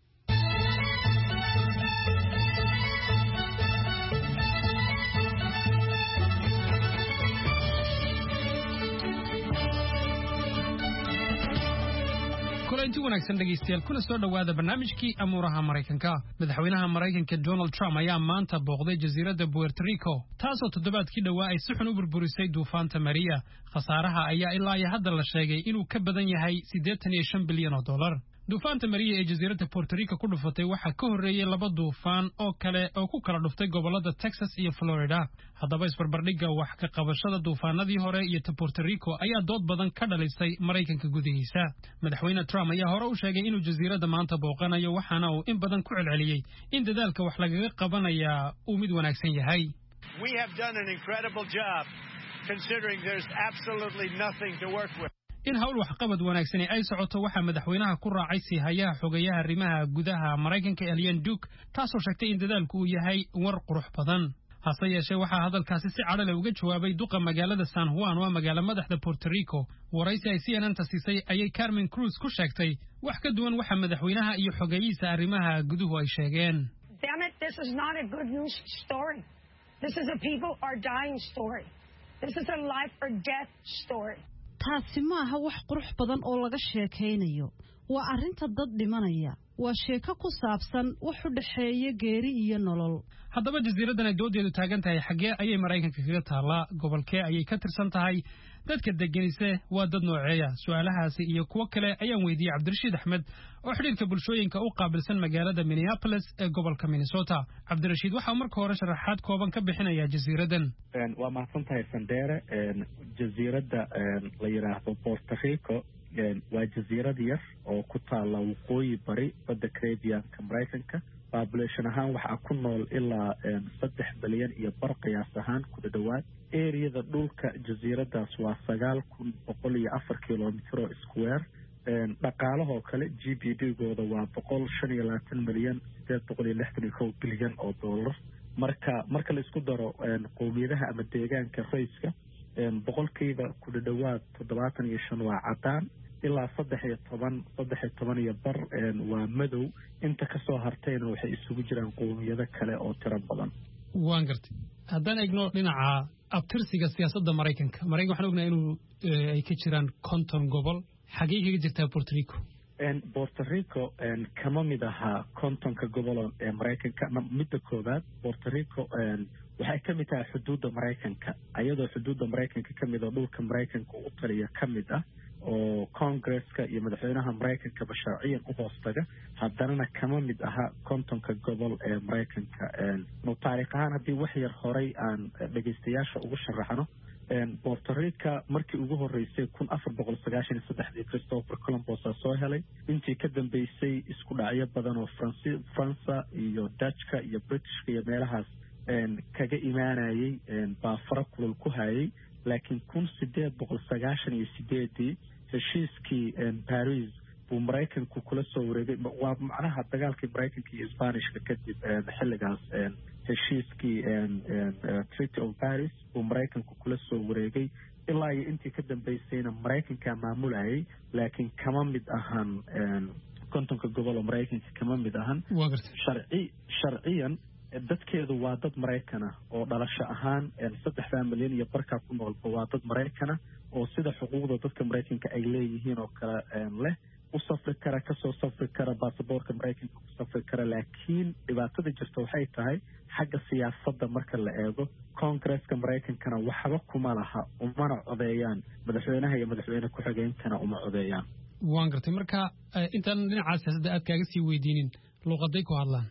kulanti wanaagsan dhageystayaal kuna soo dhawaada barnaamijkii amuuraha Mareykanka madaxweynaha Mareykanka Donald Trump ayaa maanta booqday jasiiradda Puerto Rico taasoo toddobaadkii dhawaa ay si xun u burburisay duufaanta Maria khasaaraha ayaa ilaa iyo hadda la sheegay inuu ka badan yahay $85 bilyan duufaanta Maria ee jasiiradda Puerto Rico ku dhufatay waxa ka horeeyay 2 duufaan oo kale oo ku kala dhuftay gobolada Texas iyo Florida haddaba isbarbardhigga wax ka qabashada duufaanadii hore iyo Puerto Rico ayaa dood badan ka dhalisay Mareykanka gudihiisa madaxweyne Trump ayaa hore u sheegay inuu jasiiradda maanta booqanayo waxaana uu in badan ku celceliyay in dadaalka wax lagaga qabanaya uu mid wanaagsan yahay We have done an incredible job considering there's absolutely nothing to work with in hawl wax qabad wanaagsan ay socoto waxa madaxweynaha ku raacay si hayaha xogayaha arrimaha gudaha Mareykanka Elian Duke taasoo sheegtay in dadaalku uu yahay war qurux badan hase yeeshee waxa hadalkaasi si cadal ah uga jawaabay duqa magaalada San Juan waa magaalo madaxda Puerto Rico waraysi ay CNN tasisay ayay Carmen Cruz ku sheegtay wax ka duwan waxa madaxweynaha iyo xogayihiisa arrimaha guduhu ay sheegeen Damn it, this is not a good news story. This is a people are dying story. This is a life or death story. taasi maaha wax qurux badan oo laga sheekaynayo waa arinta dad dhimanaya waa sheeko ku saabsan wax u dhaxeeya geeri iyo nolol haddaba jasiiraddan ay doodeedu taagan tahay xagee ayay Mareykanka kaga taalaa gobolkee ayay ka tirsan tahay dadka deganise waa dad nooceeya su'aalahaasi iyo kuwa kale ayaan weydiiyay Cabdirashiid Axmed oo xiriirka bulshooyinka u qaabilsan magaalada Minneapolis ee gobolka Minnesota Cabdirashiid waxa marka hore sharaxaad kooban ka bixinaya jasiiraddan waa mahadsantahay Sandheere jasiiradda la yiraahdo Puerto Rico waa jasiirad yar oo ku taala waqooyi bari badda Caribbean-ka Mareykanka population ahaan waxaa ku nool ilaa 3 milyan iyo bar qiyaas ahaan ku dhawaad areada dhulka jasiiradaas waa 9,104 kilomitir square dhaqaalahoo kale GDP-gooda waa 125 milyan 861 bilyan oo dollar marka la isku daro qowmiyadaha ama deegaanka rayska boqolkiiba ku dhawaad 75 waa cadaan ilaa 13 iyo bar waa madow inta ka soo hartayna waxay isugu jiraan qowmiyado kale oo tiro badan waan gartay haddaan eegno dhinaca abtirsiga siyaasadda Mareykanka waxaan ognahay inuu ay ka jiraan 50 gobol xagee kaga jirtaa Puerto Rico kama mid aha 50 gobol ee Mareykanka midda koobaad Puerto Rico waxay ka mid tahay xuduudda Mareykanka ayadoo xuduudda Mareykanka ka mid ah dhulka Mareykanka u taliya ka mid ah oo Congress-ka iyo madaxweynaha Mareykanka sharciyan u hoostaga haddana kama mid aha 50 gobol ee Mareykanka taariikh ahaan haddii wax yar horay aan dhageystayaasha ugu sharaxno Puerto Rico markii ugu horeysay 1493 Christopher Columbus soo helay intii ka dambeysay isku dhacyo badan oo Faransa iyo Dutch-ka iyo British-ka iyo meelahaas kaga imaanayay baa fara kulul ku hayay laakiin 1898 heshiiskii Paris buu Mareykanku kula soo wareegay waa macnaha dagaalkii Mareykanka iyo Isbaanishka kadib xilligaas heshiiskii Treaty of Paris buu Mareykanku kula soo wareegay ilaa iyo intii ka dambeysayna Mareykanka maamulayay laakiin kama mid ahan 50 gobol oo Mareykanka kama mid ahan sharciyan dadkeedu waa dad Mareykan ah oo dhalasho ahaan 3 milyan iyo barka ku nool waa dad Mareykan ah oo sida xuquuqda dadka Mareykanka ay leeyihiin oo kala leh u safri kara ka soo safri kara baasaboorka Mareykanka ku safri kara laakiin dhibaatada jirta waxay tahay xagga siyaasadda marka la eego Congress-ka Mareykankana waxba kuma laha umana codeeyaan madaxweynaha iyo madaxweyne ku xigeenkana uma codeeyaan waan gartay marka intaan dhinaca siyaasadda aad kaaga sii weydiinin luqaday ku hadlaan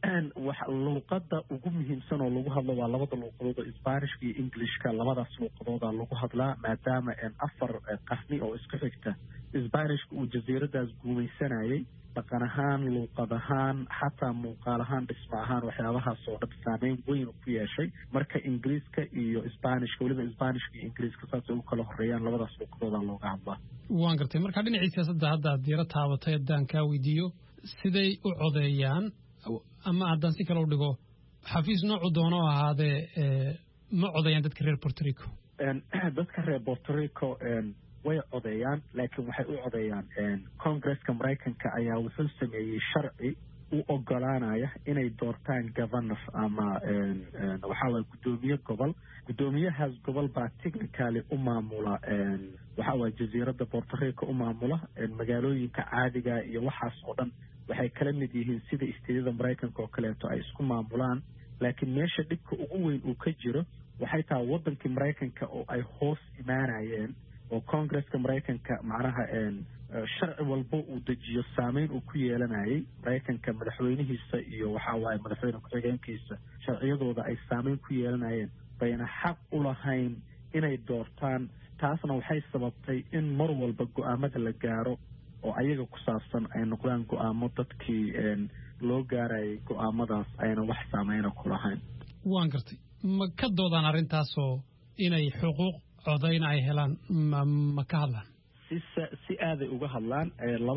luqadda ugu muhiimsan oo lagu hadlo waa labada luqadood oo Isbaanishka iyo Englishka labadaas luqadood lagu hadlaa maadaama 4 qarni oo isku xigta Isbaanishka uu jasiiradaas guumaysanayay dhaqan ahaan luqad ahaan xataa muuqaal ahaan dhismo ahaan waxyaabahaas oo dhan saameyn weyn ku yeeshay marka Ingiriiska iyo Isbaanishka waliba Isbaanishka iyo Ingiriiska saas u kala horeeyaan labadaas luqadood looga hadlaa waan gartay marka dhinaca siyaasadda hadda diira taabatay haddaan ka weydiiyo siday u codeeyaan ama haddaan si kale u dhigo xafiis noocu doono ahaadee ma codeeyaan dadka reer Puerto Rico dadka reer Puerto Rico way codeeyaan laakiin waxay u codeeyaan Congress-ka Mareykanka ayaa wuxuu sameeyay sharci u ogolaanaya inay doortaan governor ama waxa la gudoomiyahaas gobol baa technically u maamula waxa waa jasiiradda Puerto Rico u maamula magaalooyinka caadiga iyo waxaas oo dhan waxay kala mid yihiin sida isteedada Mareykanka oo kale ay isku maamulaan laakiin meesha dhibka ugu weyn uu ka jiro waxay tahay wadankii Mareykanka oo ay hoos imaanayeen oo Congress-ka Mareykanka macnaha sharci walba uu dejiyo saameyn uu ku yeelanayay Mareykanka madaxweynihiisa iyo waxa waaye madaxweyne ku xigeenkiisa sharciyadooda ay saameyn ku yeelanayeen bayna xaq u lahayn inay doortaan taasna waxay sababtay in mar walba go'aamada la gaaro oo ayaga ku saabsan ay noqdaan go'aamo dadkii loo gaaray go'aamadaas ayna wax saameyn ku lahayn waan gartay ma ka doodaan arrintaasoo inay xuquuq codayna ay helaan ma ka hadlaan si aaday uga hadlaan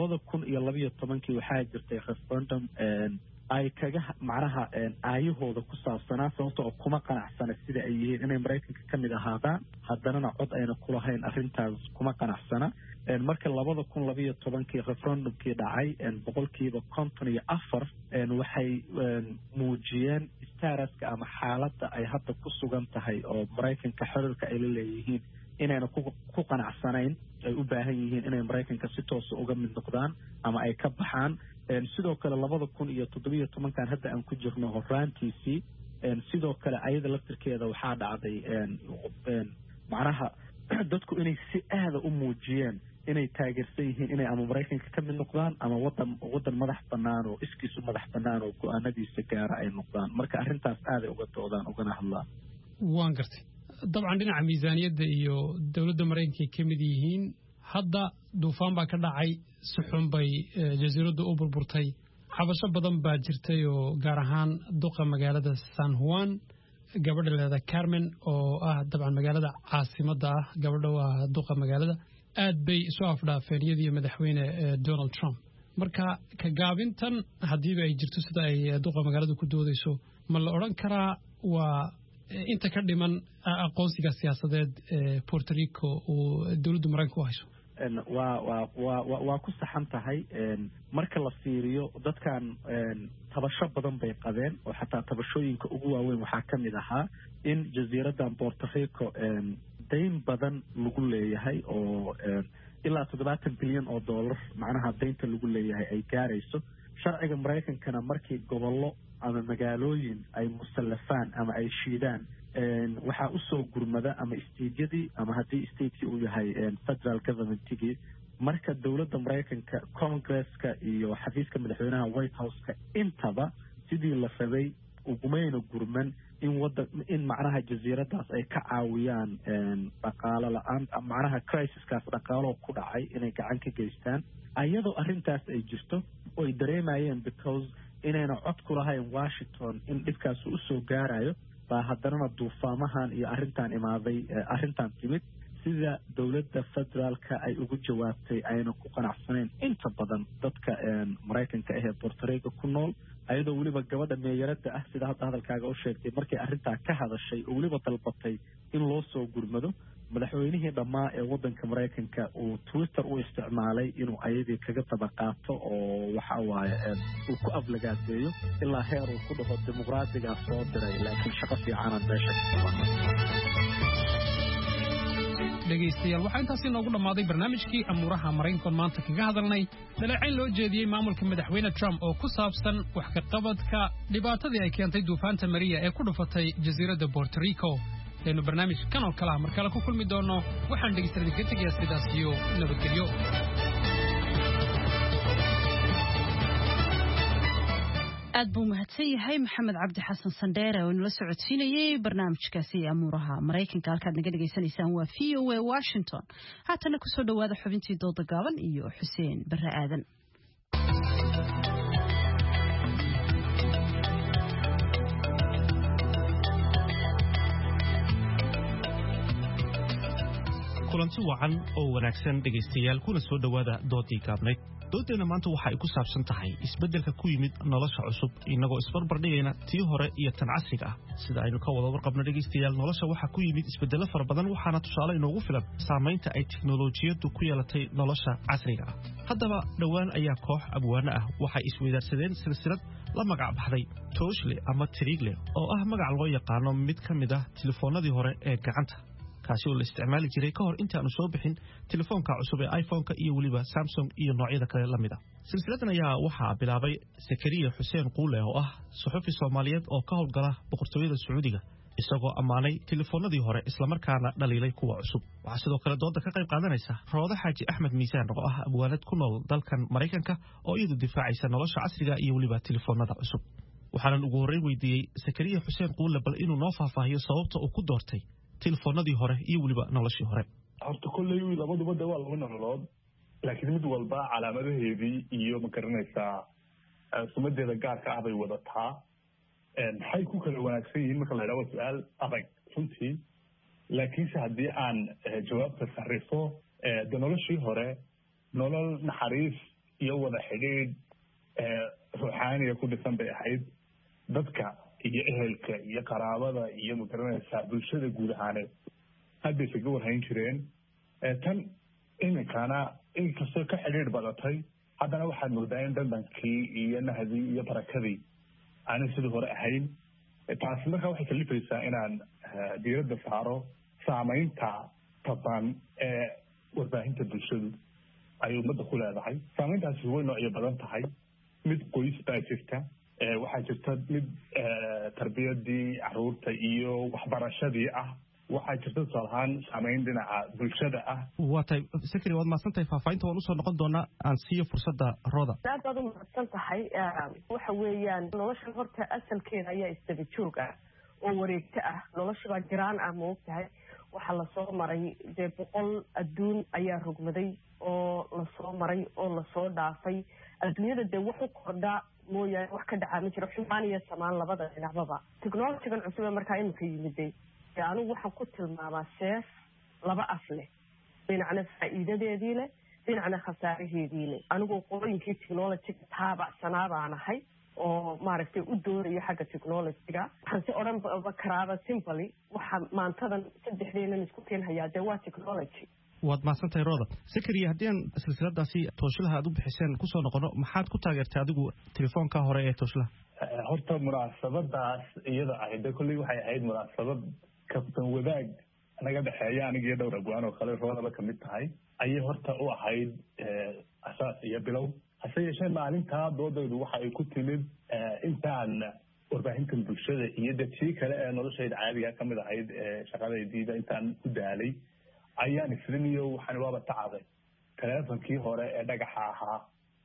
2012 waxaa jirtay referendum ay kaga macnaha aayahooda ku saabsanaa sababtoo oo kuma qanacsana sida ay yihiin inay Mareykanka ka mid ahaadaan haddana cod ayna ku lahayn arrintaas kuma qanacsana marka 2012 referendumkii dhacay boqolkiiba 54 waxay muujiyeen istaraska ama xaaladda ay hadda ku sugan tahay oo Mareykanka xiriirka ay leeyihiin inayna ku qanacsanayn ay u baahan yihiin inay Mareykanka si toos uga mid noqdaan ama ay ka baxaan sidoo kale 2017 kan hadda aan ku jirno horaantiisii sidoo kale ayada laftirkeeda waxaa dhacday macnaha dadku inay si aad u muujiyeen inay taageersan yihiin inay ama Mareykanka ka mid noqdaan ama wadan madax bannaan oo iskiisu madax bannaan oo go'aanadiisa gaara ay noqdaan marka arrintaas aad ay uga doodaan ugana hadlaan waan gartay dabcan dhinaca miisaaniyadda iyo dowladda Mareykanka ka mid yihiin hadda duufaan baa ka dhacay si xun bay jasiiraddu u burburtay cabasho badan baa jirtay oo gaar ahaan duqa magaalada San Juan gabadha leeda Carmen oo dabcan magaalada caasimadda gabadha waa duqa magaalada aad bay isu afdhaafeen iyadii madaxweyne Donald Trump marka ka gaabintan haddii ay jirto sida ay duqa magaalada ku doodayso ma la oran karaa waa inta ka dhiman aqoonsiga siyaasadeed ee Puerto Rico oo dawladda Mareykanka u hayso waa ku saxan tahay marka la fiiriyo dadkan tabasho badan bay qabeen oo xataa tabashooyinka ugu waaweyn waxaa ka mid ahaa in jasiiradan Puerto Rico dayn badan lagu leeyahay oo ilaa $70 bilyan oo dollar macnaha daynta lagu leeyahay ay gaarayso sharciga Mareykankana markii gobollo ama magaalooyin ay musallafaan ama ay shiidaan waxaa u soo gurmada ama isteedyadii ama haddii isteedkii uu yahay federal governmentigii marka dowladda Mareykanka Congress-ka iyo xafiiska madaxweynaha White House-ka intaba sidii la rabay ugumayna gurman in macnaha jasiiradaas ay ka caawiyaan dhaqaale la'aan macnaha crisiskaas dhaqaalo ku dhacay inay gacan ka geystaan ayadoo arrintaas ay jirto oo ay dareemayeen because inayna cod ku lahayn Washington in dhibkaas u soo gaarayo baa haddana duufaamahan iyo arrintan timid sida dowladda federaalka ay ugu jawaabtay ayna ku qanacsaneen inta badan dadka Mareykanka ee Puerto Rico ku nool ayadoo waliba gabadha meeyarada sida hadalkaaga u sheegtay markay arrintaa ka hadashay oo waliba dalbatay in loo soo gurmado madaxweynihii dhammaa ee waddanka Mareykanka uu Twitter u isticmaalay inuu ayadii kaga tabaqaato oo waxa waaye uu ku aflagaadeeyo ilaa heer uu ku dhaho dimuqraadiga soo diray laakiin shaqo fiican meesha dhegeystayaal waxaa intaas inoogu dhammaaday barnaamijkii amuuraha Mareykanka maanta kaga hadalnay dhaleecayn loo jeediyey maamulka madaxweyne Trump oo ku saabsan wax ka qabadka dhibaatadii ay keentay duufaanta Maria ee ku dhufatay jasiiradda Puerto Rico aynu barnaamij kan oo kale mar kale ku kulmi doono waxaan dhegeystayaal ka tagayaa sidaas iyo nabadgelyo aad buu mahadsan yahay maxamed cabdi xasan sandheere oo nala socodsiinayay barnaamijkaasi amuuraha Mareykanka halkaad naga dhageysanaysaan waa VOA Washington haatana ku soo dhawaada xubintii dooda gaaban iyo Xuseen Barre Aadan kulanti wacan oo wanaagsan dhegaystayaal kuna soo dhawaada doodii gaabnayd doodeena maanta waxa ay ku saabsan tahay isbeddelka ku yimid nolosha cusub inagoo isbarbardhigayna tii hore iyo tan casriga ah sida aynu ka wada warqabno dhegaystayaal nolosha waxaa ku yimid isbeddelo fara badan waxaana tusaale inoogu filan saamaynta ay tiknolojiyaddu ku yeelatay nolosha casriga ah haddaba dhowaan ayaa koox abwaano ah waxay isweydaarsadeen silsilad la magac baxday tooshle ama tiriigle oo ah magac loo yaqaano mid ka mid ah telefoonnadii hore ee gacanta kaasi oo la isticmaali jiray ka hor intaanu soo bixin telefoonka cusub ee iPhone-ka iyo waliba Samsung iyo noocyada kale la mid ah silsiladan ayaa waxaa bilaabay Sakariya Xuseen Quule oo ah suxufi Soomaaliyeed oo ka howlgala boqortooyada Sacuudiga isagoo amaanay telefoonnadii hore isla markaana dhaliilay kuwa cusub waxaa sidoo kale dooda ka qayb qaadanaysa Rooda Xaaji Axmed Miisaan oo ah abwaanad ku nool dalkan Mareykanka oo iyadu difaacaysa nolosha casriga iyo waliba telefoonnada cusub waxaan ugu horreyn weydiiyey Sakariya Xuseen Quule bal inuu noo faahfaahiyo sababta uu ku doortay telefoonnadii hore iyo waliba noloshii hore horta kolley labaduba de waa laba nololood laakiin mid walba calaamadaheedii iyo ma garanaysaa sumadeeda gaarka ah bay wadataa maxay ku kala wanaagsan yihiin marka la yidhaha waa su-aal adag runtii laakiinse haddii aan jawaabta sarrifo de noloshii hore nolol naxariis iyo wada xidhiidh ruuxaaniga ku dhisan bay ahayd dadka iyo ehelka iyo qaraabada iyo ma garanaysaa bulshada guud ahaaneed aad bay isaga warhayn jireen tan iminkana inkastoo ka xidhiidh badatay haddana waxaad moodaa in dandankii iyo nahdii iyo barakadii aanay sidii hore ahayn taasi markaa waxay kalifaysaa inaan diiradda saaro saamaynta taban ee warbaahinta bulshadu ay ummadda ku leedahay saamayntaasi way noocyo badan tahay mid qoys baa jirta waxaa jirta mid tarbiyadii caruurta iyo waxbarashadii ah waxaa jirta tusaale ahaan saamayn dhinaca bulshada ah waa tahay Sakari waad mahadsan tahay faahfaahinta waan usoo noqon doonaa aan siiyo fursadda Rooda aad baad u mahadsan tahay waxa weeyaan nolosha horta asalkeeda ayaa isdaba joog ah oo wareegto ah nolosha baa jiraan ah moogtahay waxaa lasoo maray dee 100 adduun ayaa rogmaday oo lasoo maray oo lasoo dhaafay adduunyada dee wuxuu kordhaa mooyaane wax ka dhacaa ma jiro xumaan iyo samaan labada dhinacbaba technologygan cusub ee markaa imika yimiday anigu waxaan ku tilmaamaa seef laba af leh dhinacna faa'iidadeedii leh dhinacna khasaaraheedii leh anigu qolooyinkii technologyga taabacsanaa baan ahay oo maaragtay u doorayo xagga technologyga waxaan si odhan karaaba simply waxa maantadan saddexdeenan isku keenhayaa dee waa technology waad mahadsantahay Rooda Sakariya haddii aan silsiladaasi tooshlaha aad u bixiseen kusoo noqono maxaad ku taageertay adigu telefoonka hore ee tooshlaha horta munaasabadaas iyada ahayd kolley waxay ahayd munaasabad kaftan wadaag naga dhexeeya aniga iyo dhowr abwaan oo kale Roodaba ka mid tahay ayay horta u ahayd asaas iyo bilow hase yeeshee maalintaa doodaydu waxa ay ku timid intaan warbaahintan bulshada iyo dadkii kale ee noloshayda caadiga ka mid ahayd shaqadaydiida intaan ku daalay ayaan islimiyo waxaan waaba tacabay teleefonkii hore ee dhagaxa ahaa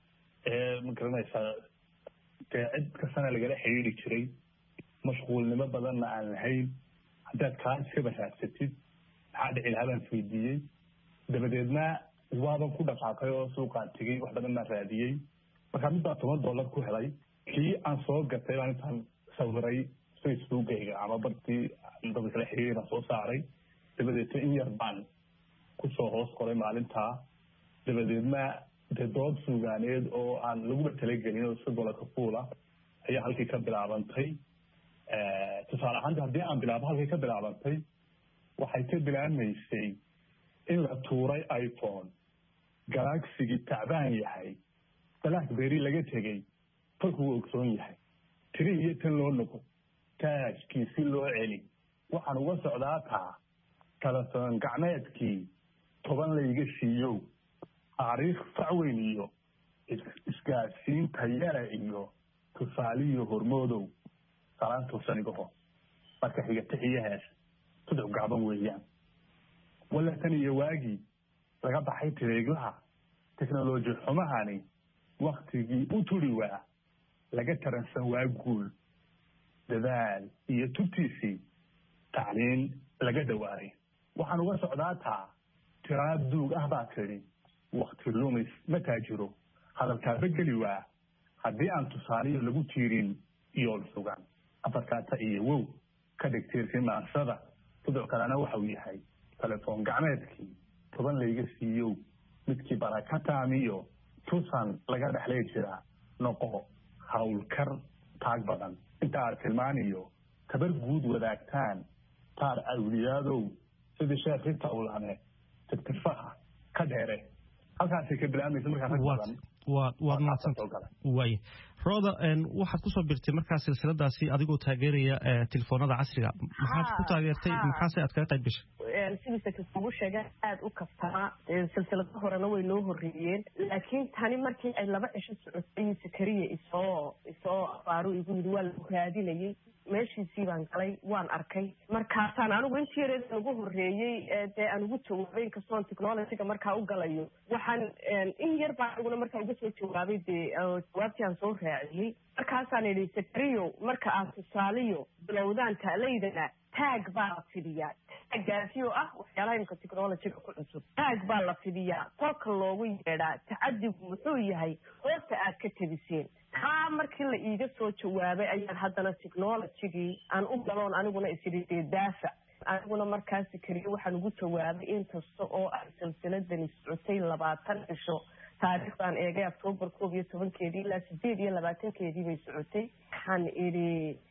ee ma garanaysaa dee cid kastana lagala xiriiri jiray mashquulnimo badanna aan lahayn haddaad kaa iskaba raadsatid maxaa dhici lahaa baan isweydiiyey dabadeedna waaban ku dhaqaaqay oo suuqaan tegey wax badan baan raadiyey markaa mid baa $10 ku helay kii aan soo gatay baan intaan sawiray facebookayga ama bartii dadka kala xiriiri baan soo saaray dabadeedna in yar baan kusoo hoos qoray maalintaa dabadeedna dee dood suugaaneed oo aan laguba talagelin oo si gola ka fuula ayaa halkii ka bilaabantay tusaale ahaan haddii aan bilaabo halkii ka bilaabantay waxay ka bilaabmaysay in la tuuray iPhone galaxigii tacbaan yahay blackberry laga tegey falkuu ogsoon yahay tiri iyo tan loo noqo taajkii si loo celi waxaan uga socdaa taa telefoon gacmeedkii 10 layga siiyo taariikh facweyn iyo isgaarsiinta yara iyo tusaaliyo hormoodow salaantuusan iga ho marka xiga tixiyahaas saddex gacban weeyaan wala tan iyo waagii laga baxay tireeglaha teknoloji xumahani waktigii u turi waa laga taransan waa guul dadaal iyo tubtiisii tacliin laga dhawaaray waxaan uga socdaa taa tiraad duug ah baa tidhi wakti lumis ma taajiro hadalkaaba geli waa haddii aan tusaaliyo lagu tiirin yool sugan afarkaata iyo wow ka dhigtiirkii maansada sidoo kalena waxau yahay telefoon gacmeedkii 10 layga siiyow midkii baraka taamiyo tusan laga dhexlay jira noqo hawlkar taag badan inta aad tilmaaniyo tabar guud wadaagtaan taar awliyaadow sidii sheekhi tawlane tirtirfaha ka dheere halkaasay ka bilaabmaysa markaa badan waad mahadsantahay way Rooda waxaad ku soo birtay markaa silsiladaasi adigoo taageeraya telefoonada casriga maxaad ku taageertay maxaase aad kaga qayb gashay sidii kugu sheegay aad u kaftama silsilada horena way noo horeeyeen laakiin tani markii ay 2 cisho socotay Sakariya isoo afaaru igu yiri waa la raadinayay meeshiisii baan galay waan arkay markaasaan anigu intii yareed ugu horeeyay dee aan ugu jawaabay kasoo technology-ga markaa u galayo waxaan in yar baan aniguna markaa uga soo jawaabay dee jawaabtii aan soo raaciyey markaasaan idhi Sakariyo marka aad tusaaliyo bilowdaan taalaydana taag baa la fidiyaa taagaasi oo ah waxyaalaha imka technology-ga ku cusub taag baa la fidiyaa tolka loogu yeedhaa tacadigu muxuu yahay hoosta aad ka tabiseen taa markii la iiga soo jawaabay ayaan haddana technology-gii aan u galoon aniguna isiri daafac aniguna markaas Sakariya waxaan ugu jawaabay inkasta oo ay silsiladani socotay 20 cisho taariikhdan eegay October 11 ilaa 28 bay socotay waxaan idhi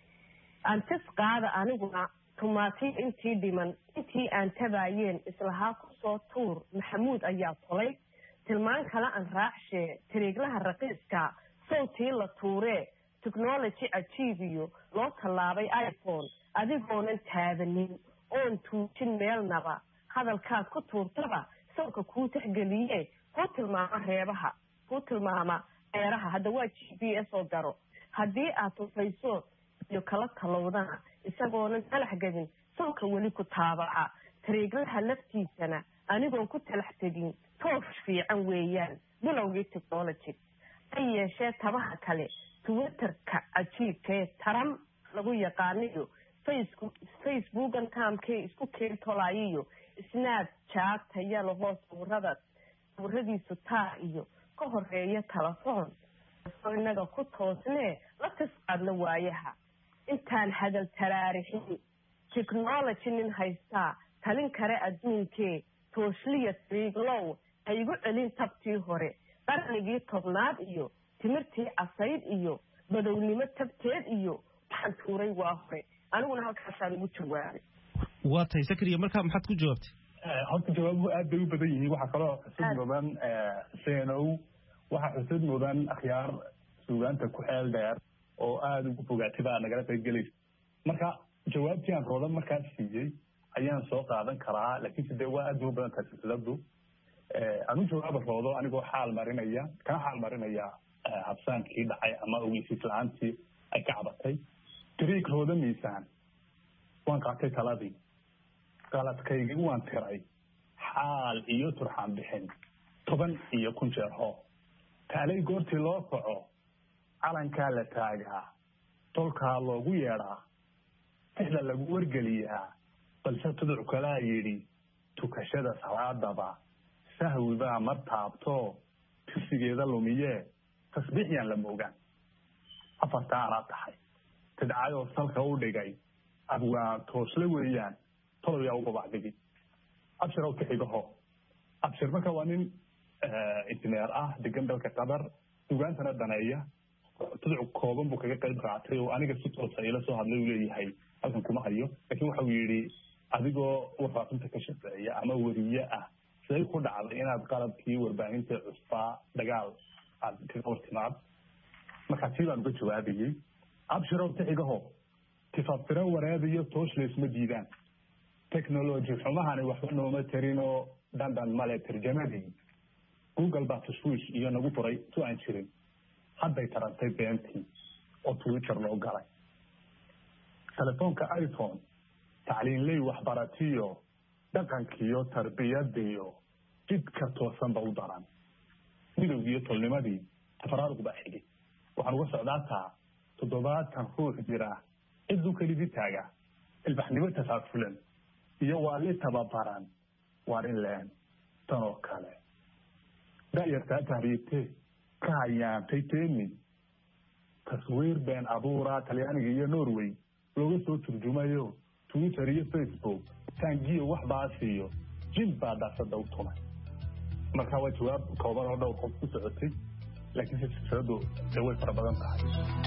antis qaada aniguna tumaatay intii dhiman intii aan tabaayeen islahaa ku soo tuur maxamuud ayaa tolay tilmaan kale aan raacshe tiriiglaha raqiiska sawtii la tuuree technology achieve loo tallaabay iPhone adigoonan taabanin oon tuujin meelnaba hadalkaad ku tuurtaba sawka kuu taxgeliye ku tilmaama reebaha ku tilmaama dheeraha hadda waa GPS oo daro haddii aad tufayso iyo kala talowdana isagoonan talax gadin sawka weli ku taabaca tiriiglaha laftiisana anigoon ku talax tegin toosh fiican weeyaan bilowgii technology ay yeeshee tabaha kale Twitterka cajiibka ee taran lagu yaqaaniyo Facebookan taamkee isku keen tolaayiyo Snapchat tayalo hoos sawiradiisu taa iyo ka horeeya telefoon inaga ku toosnee la tisqaadna waayaha intaan hadal taraarixin technology nin haystaa talin kare adduunkee toosliya triiglow ha igu celin tabtii hore qarnigii tobnaad iyo timirtii casayd iyo badownimo tabteed iyo waxaan tuuray waa hore aniguna halkaasaan ugu jawaabay waa tahay sakriya markaa maxaad ku jawaabtay horta jawaabuhu aad bay u badan yihiin waxaa kaloo xusud mudan seenow waxaa xusud mudan akhyaar suugaanta ku xeel dheer oo aada ugu fogaatay baa nagala qaybgelaysa marka jawaabtii aan roodan markaas siiyey ayaan soo qaadan karaa laakiinse dee waa aad bay u badan tahay silsiladu anu jawaaba roodo anigoo xaal marinaya habsaankii dhacay ama ogeysiis la-aantii ay ka cabatay tariig rooda miisaan waan qaatay taladii qaladkaygii waan tiray xaal iyo turxaan bixin 10 iyo 1 jeer hoo taalay goortii loo kaco calankaa la taagaa tolkaa loogu yeedhaa sixda lagu wargeliyaa balse tuduc kalaa yidhi tukashada salaadaba sahwi baa mar taabto tirsigeeda lumiyee tasbiixyaan la moogaan afartaa anaa tahay tidcayoo salka u dhigay abwaan toosle weeyaan toloyaa u gabacdigi abshir ow ka xigaho abshir marka waa nin injineer ah degan dalka qatar sugaantana daneeya tuduc kooban buu kaga qayb qaatay oo aniga si toosa ila soo hadlay uu leeyahay halkan kuma hayo laakiin waxa uu yidhi adigoo warfaafinta ka shaqeeya ama weriye ah siday ku dhacday inaad qalabkii warbaahinta cusbaa dagaal aad kaga hortimaad markaa tii baan uga jawaabayey abshirow tixigaho tifafiro wareediyo tooshle isma diidaan technology xumahani waxba nooma tarin oo dandan male tarjamadii google baa tashwiish iyo nagu furay tu aan jirin hadday tarantay beentii oo twitter loo galay telefoonka iphone tacliinley waxbaratiyo dhaqankiyo tarbiyadiyo jidka toosanba u daran midowgiiyo tolnimadii tafaraaruq baa xigay waxaan uga socdaataa 70 ruux jira ciduu kelidii taaga ilbaxnimo tasaafulan iyo waa li tababaran waar in leen tanoo kale da'yartaa tahriibtee ka hayaantay teeni taswiir been abuuraa talyaaniga iyo norway looga soo turjumayo twitter iyo facebook taangiyo wax baasiyo jin baa daasada u tumay marka waa jawaab kooban oo dhowr qof ku socotay laakiin silsiladu dee way fara badan tahay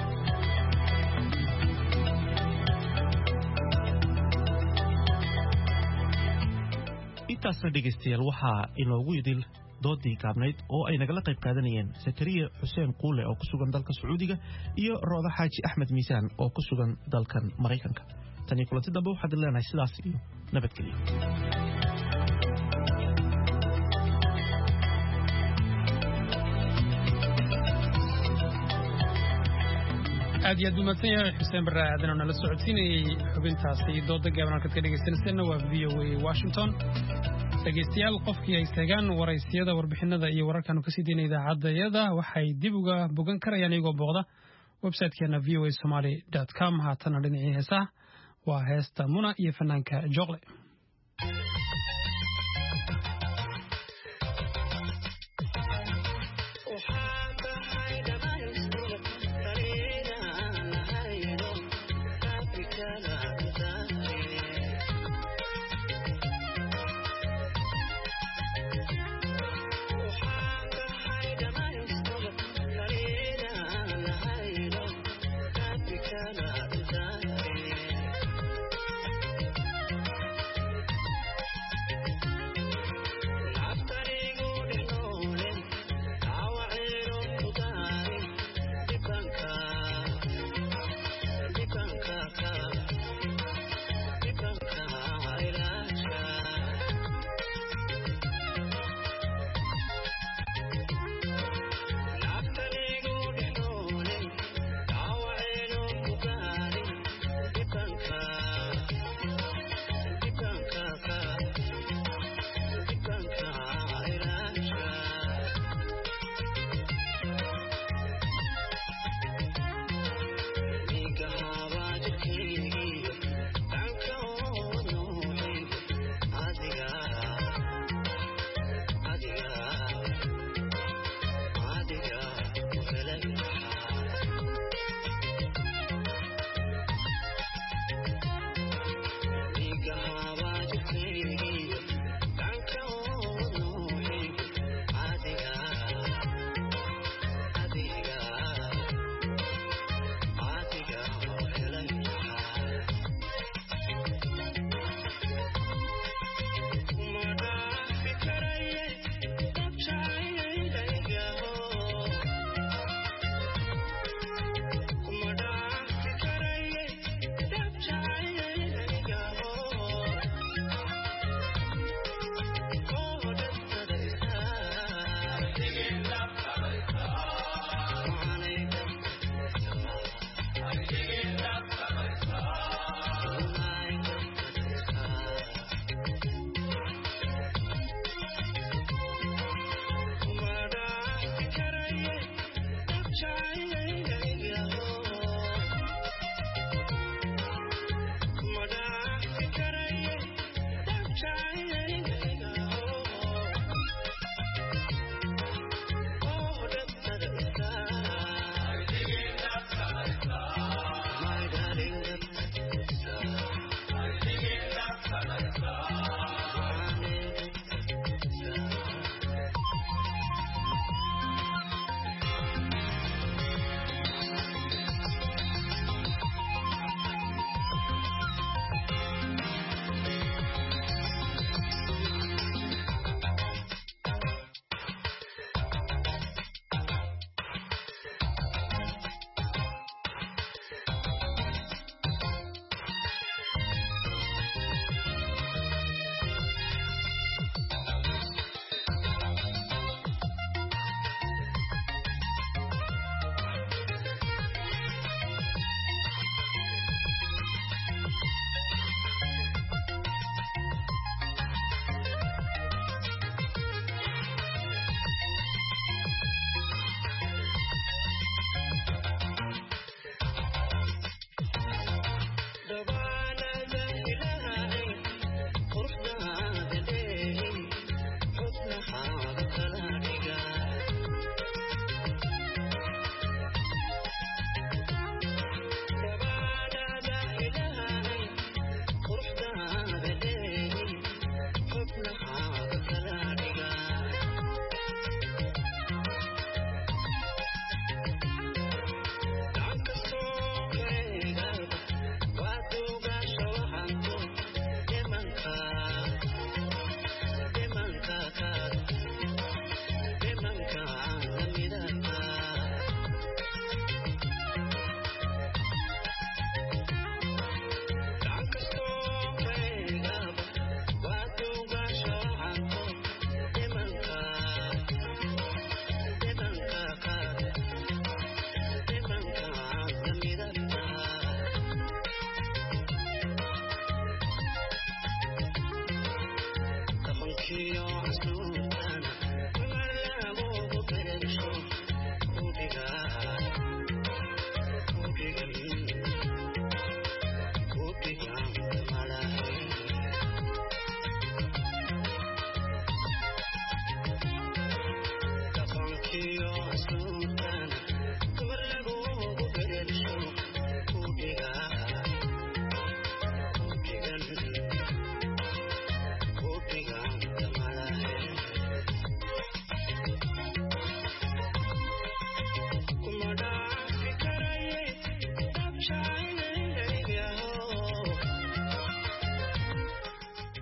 intaasna dhegaystayaal waxaa inoogu idil doodii gaabnayd oo ay nagala qayb qaadanayeen sakariya xuseen quule oo ku sugan dalka sacuudiga iyo rooda xaaji axmed miisaan oo ku sugan dalkan maraykanka tan iyo kulanti dambe waxaad leenahay sidaas iyo nabadgelyo aad iyo aad umadsan yahay xuseen barre aadan oo nala socodsiinayey xubintaasi dooda gaaban halkaad ka dhegaysanayseena waa VOA Washington dhegaystayaal qofkii ay tagaan waraysiyada warbixinada iyo wararkaanu kasii daynay idaacadayada waxay dib uga bogan karayaan iyagoo booqda websitekeena voasomali.com haatana dhinacii heesaha waa heesta muna iyo fanaanka joqle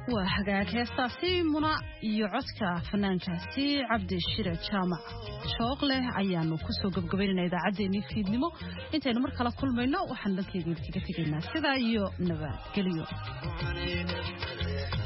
waa hagaag heestaasi muna iyo codka fanaankaasi cabdi shire jaamac shooqleh ayaanu kusoo gabgabaynayna idaacaddeenii fiidnimo intaynu mar kale kulmayno waxaan dhankeyga idinkaga tegaynaa sidaa iyo nabadgelyo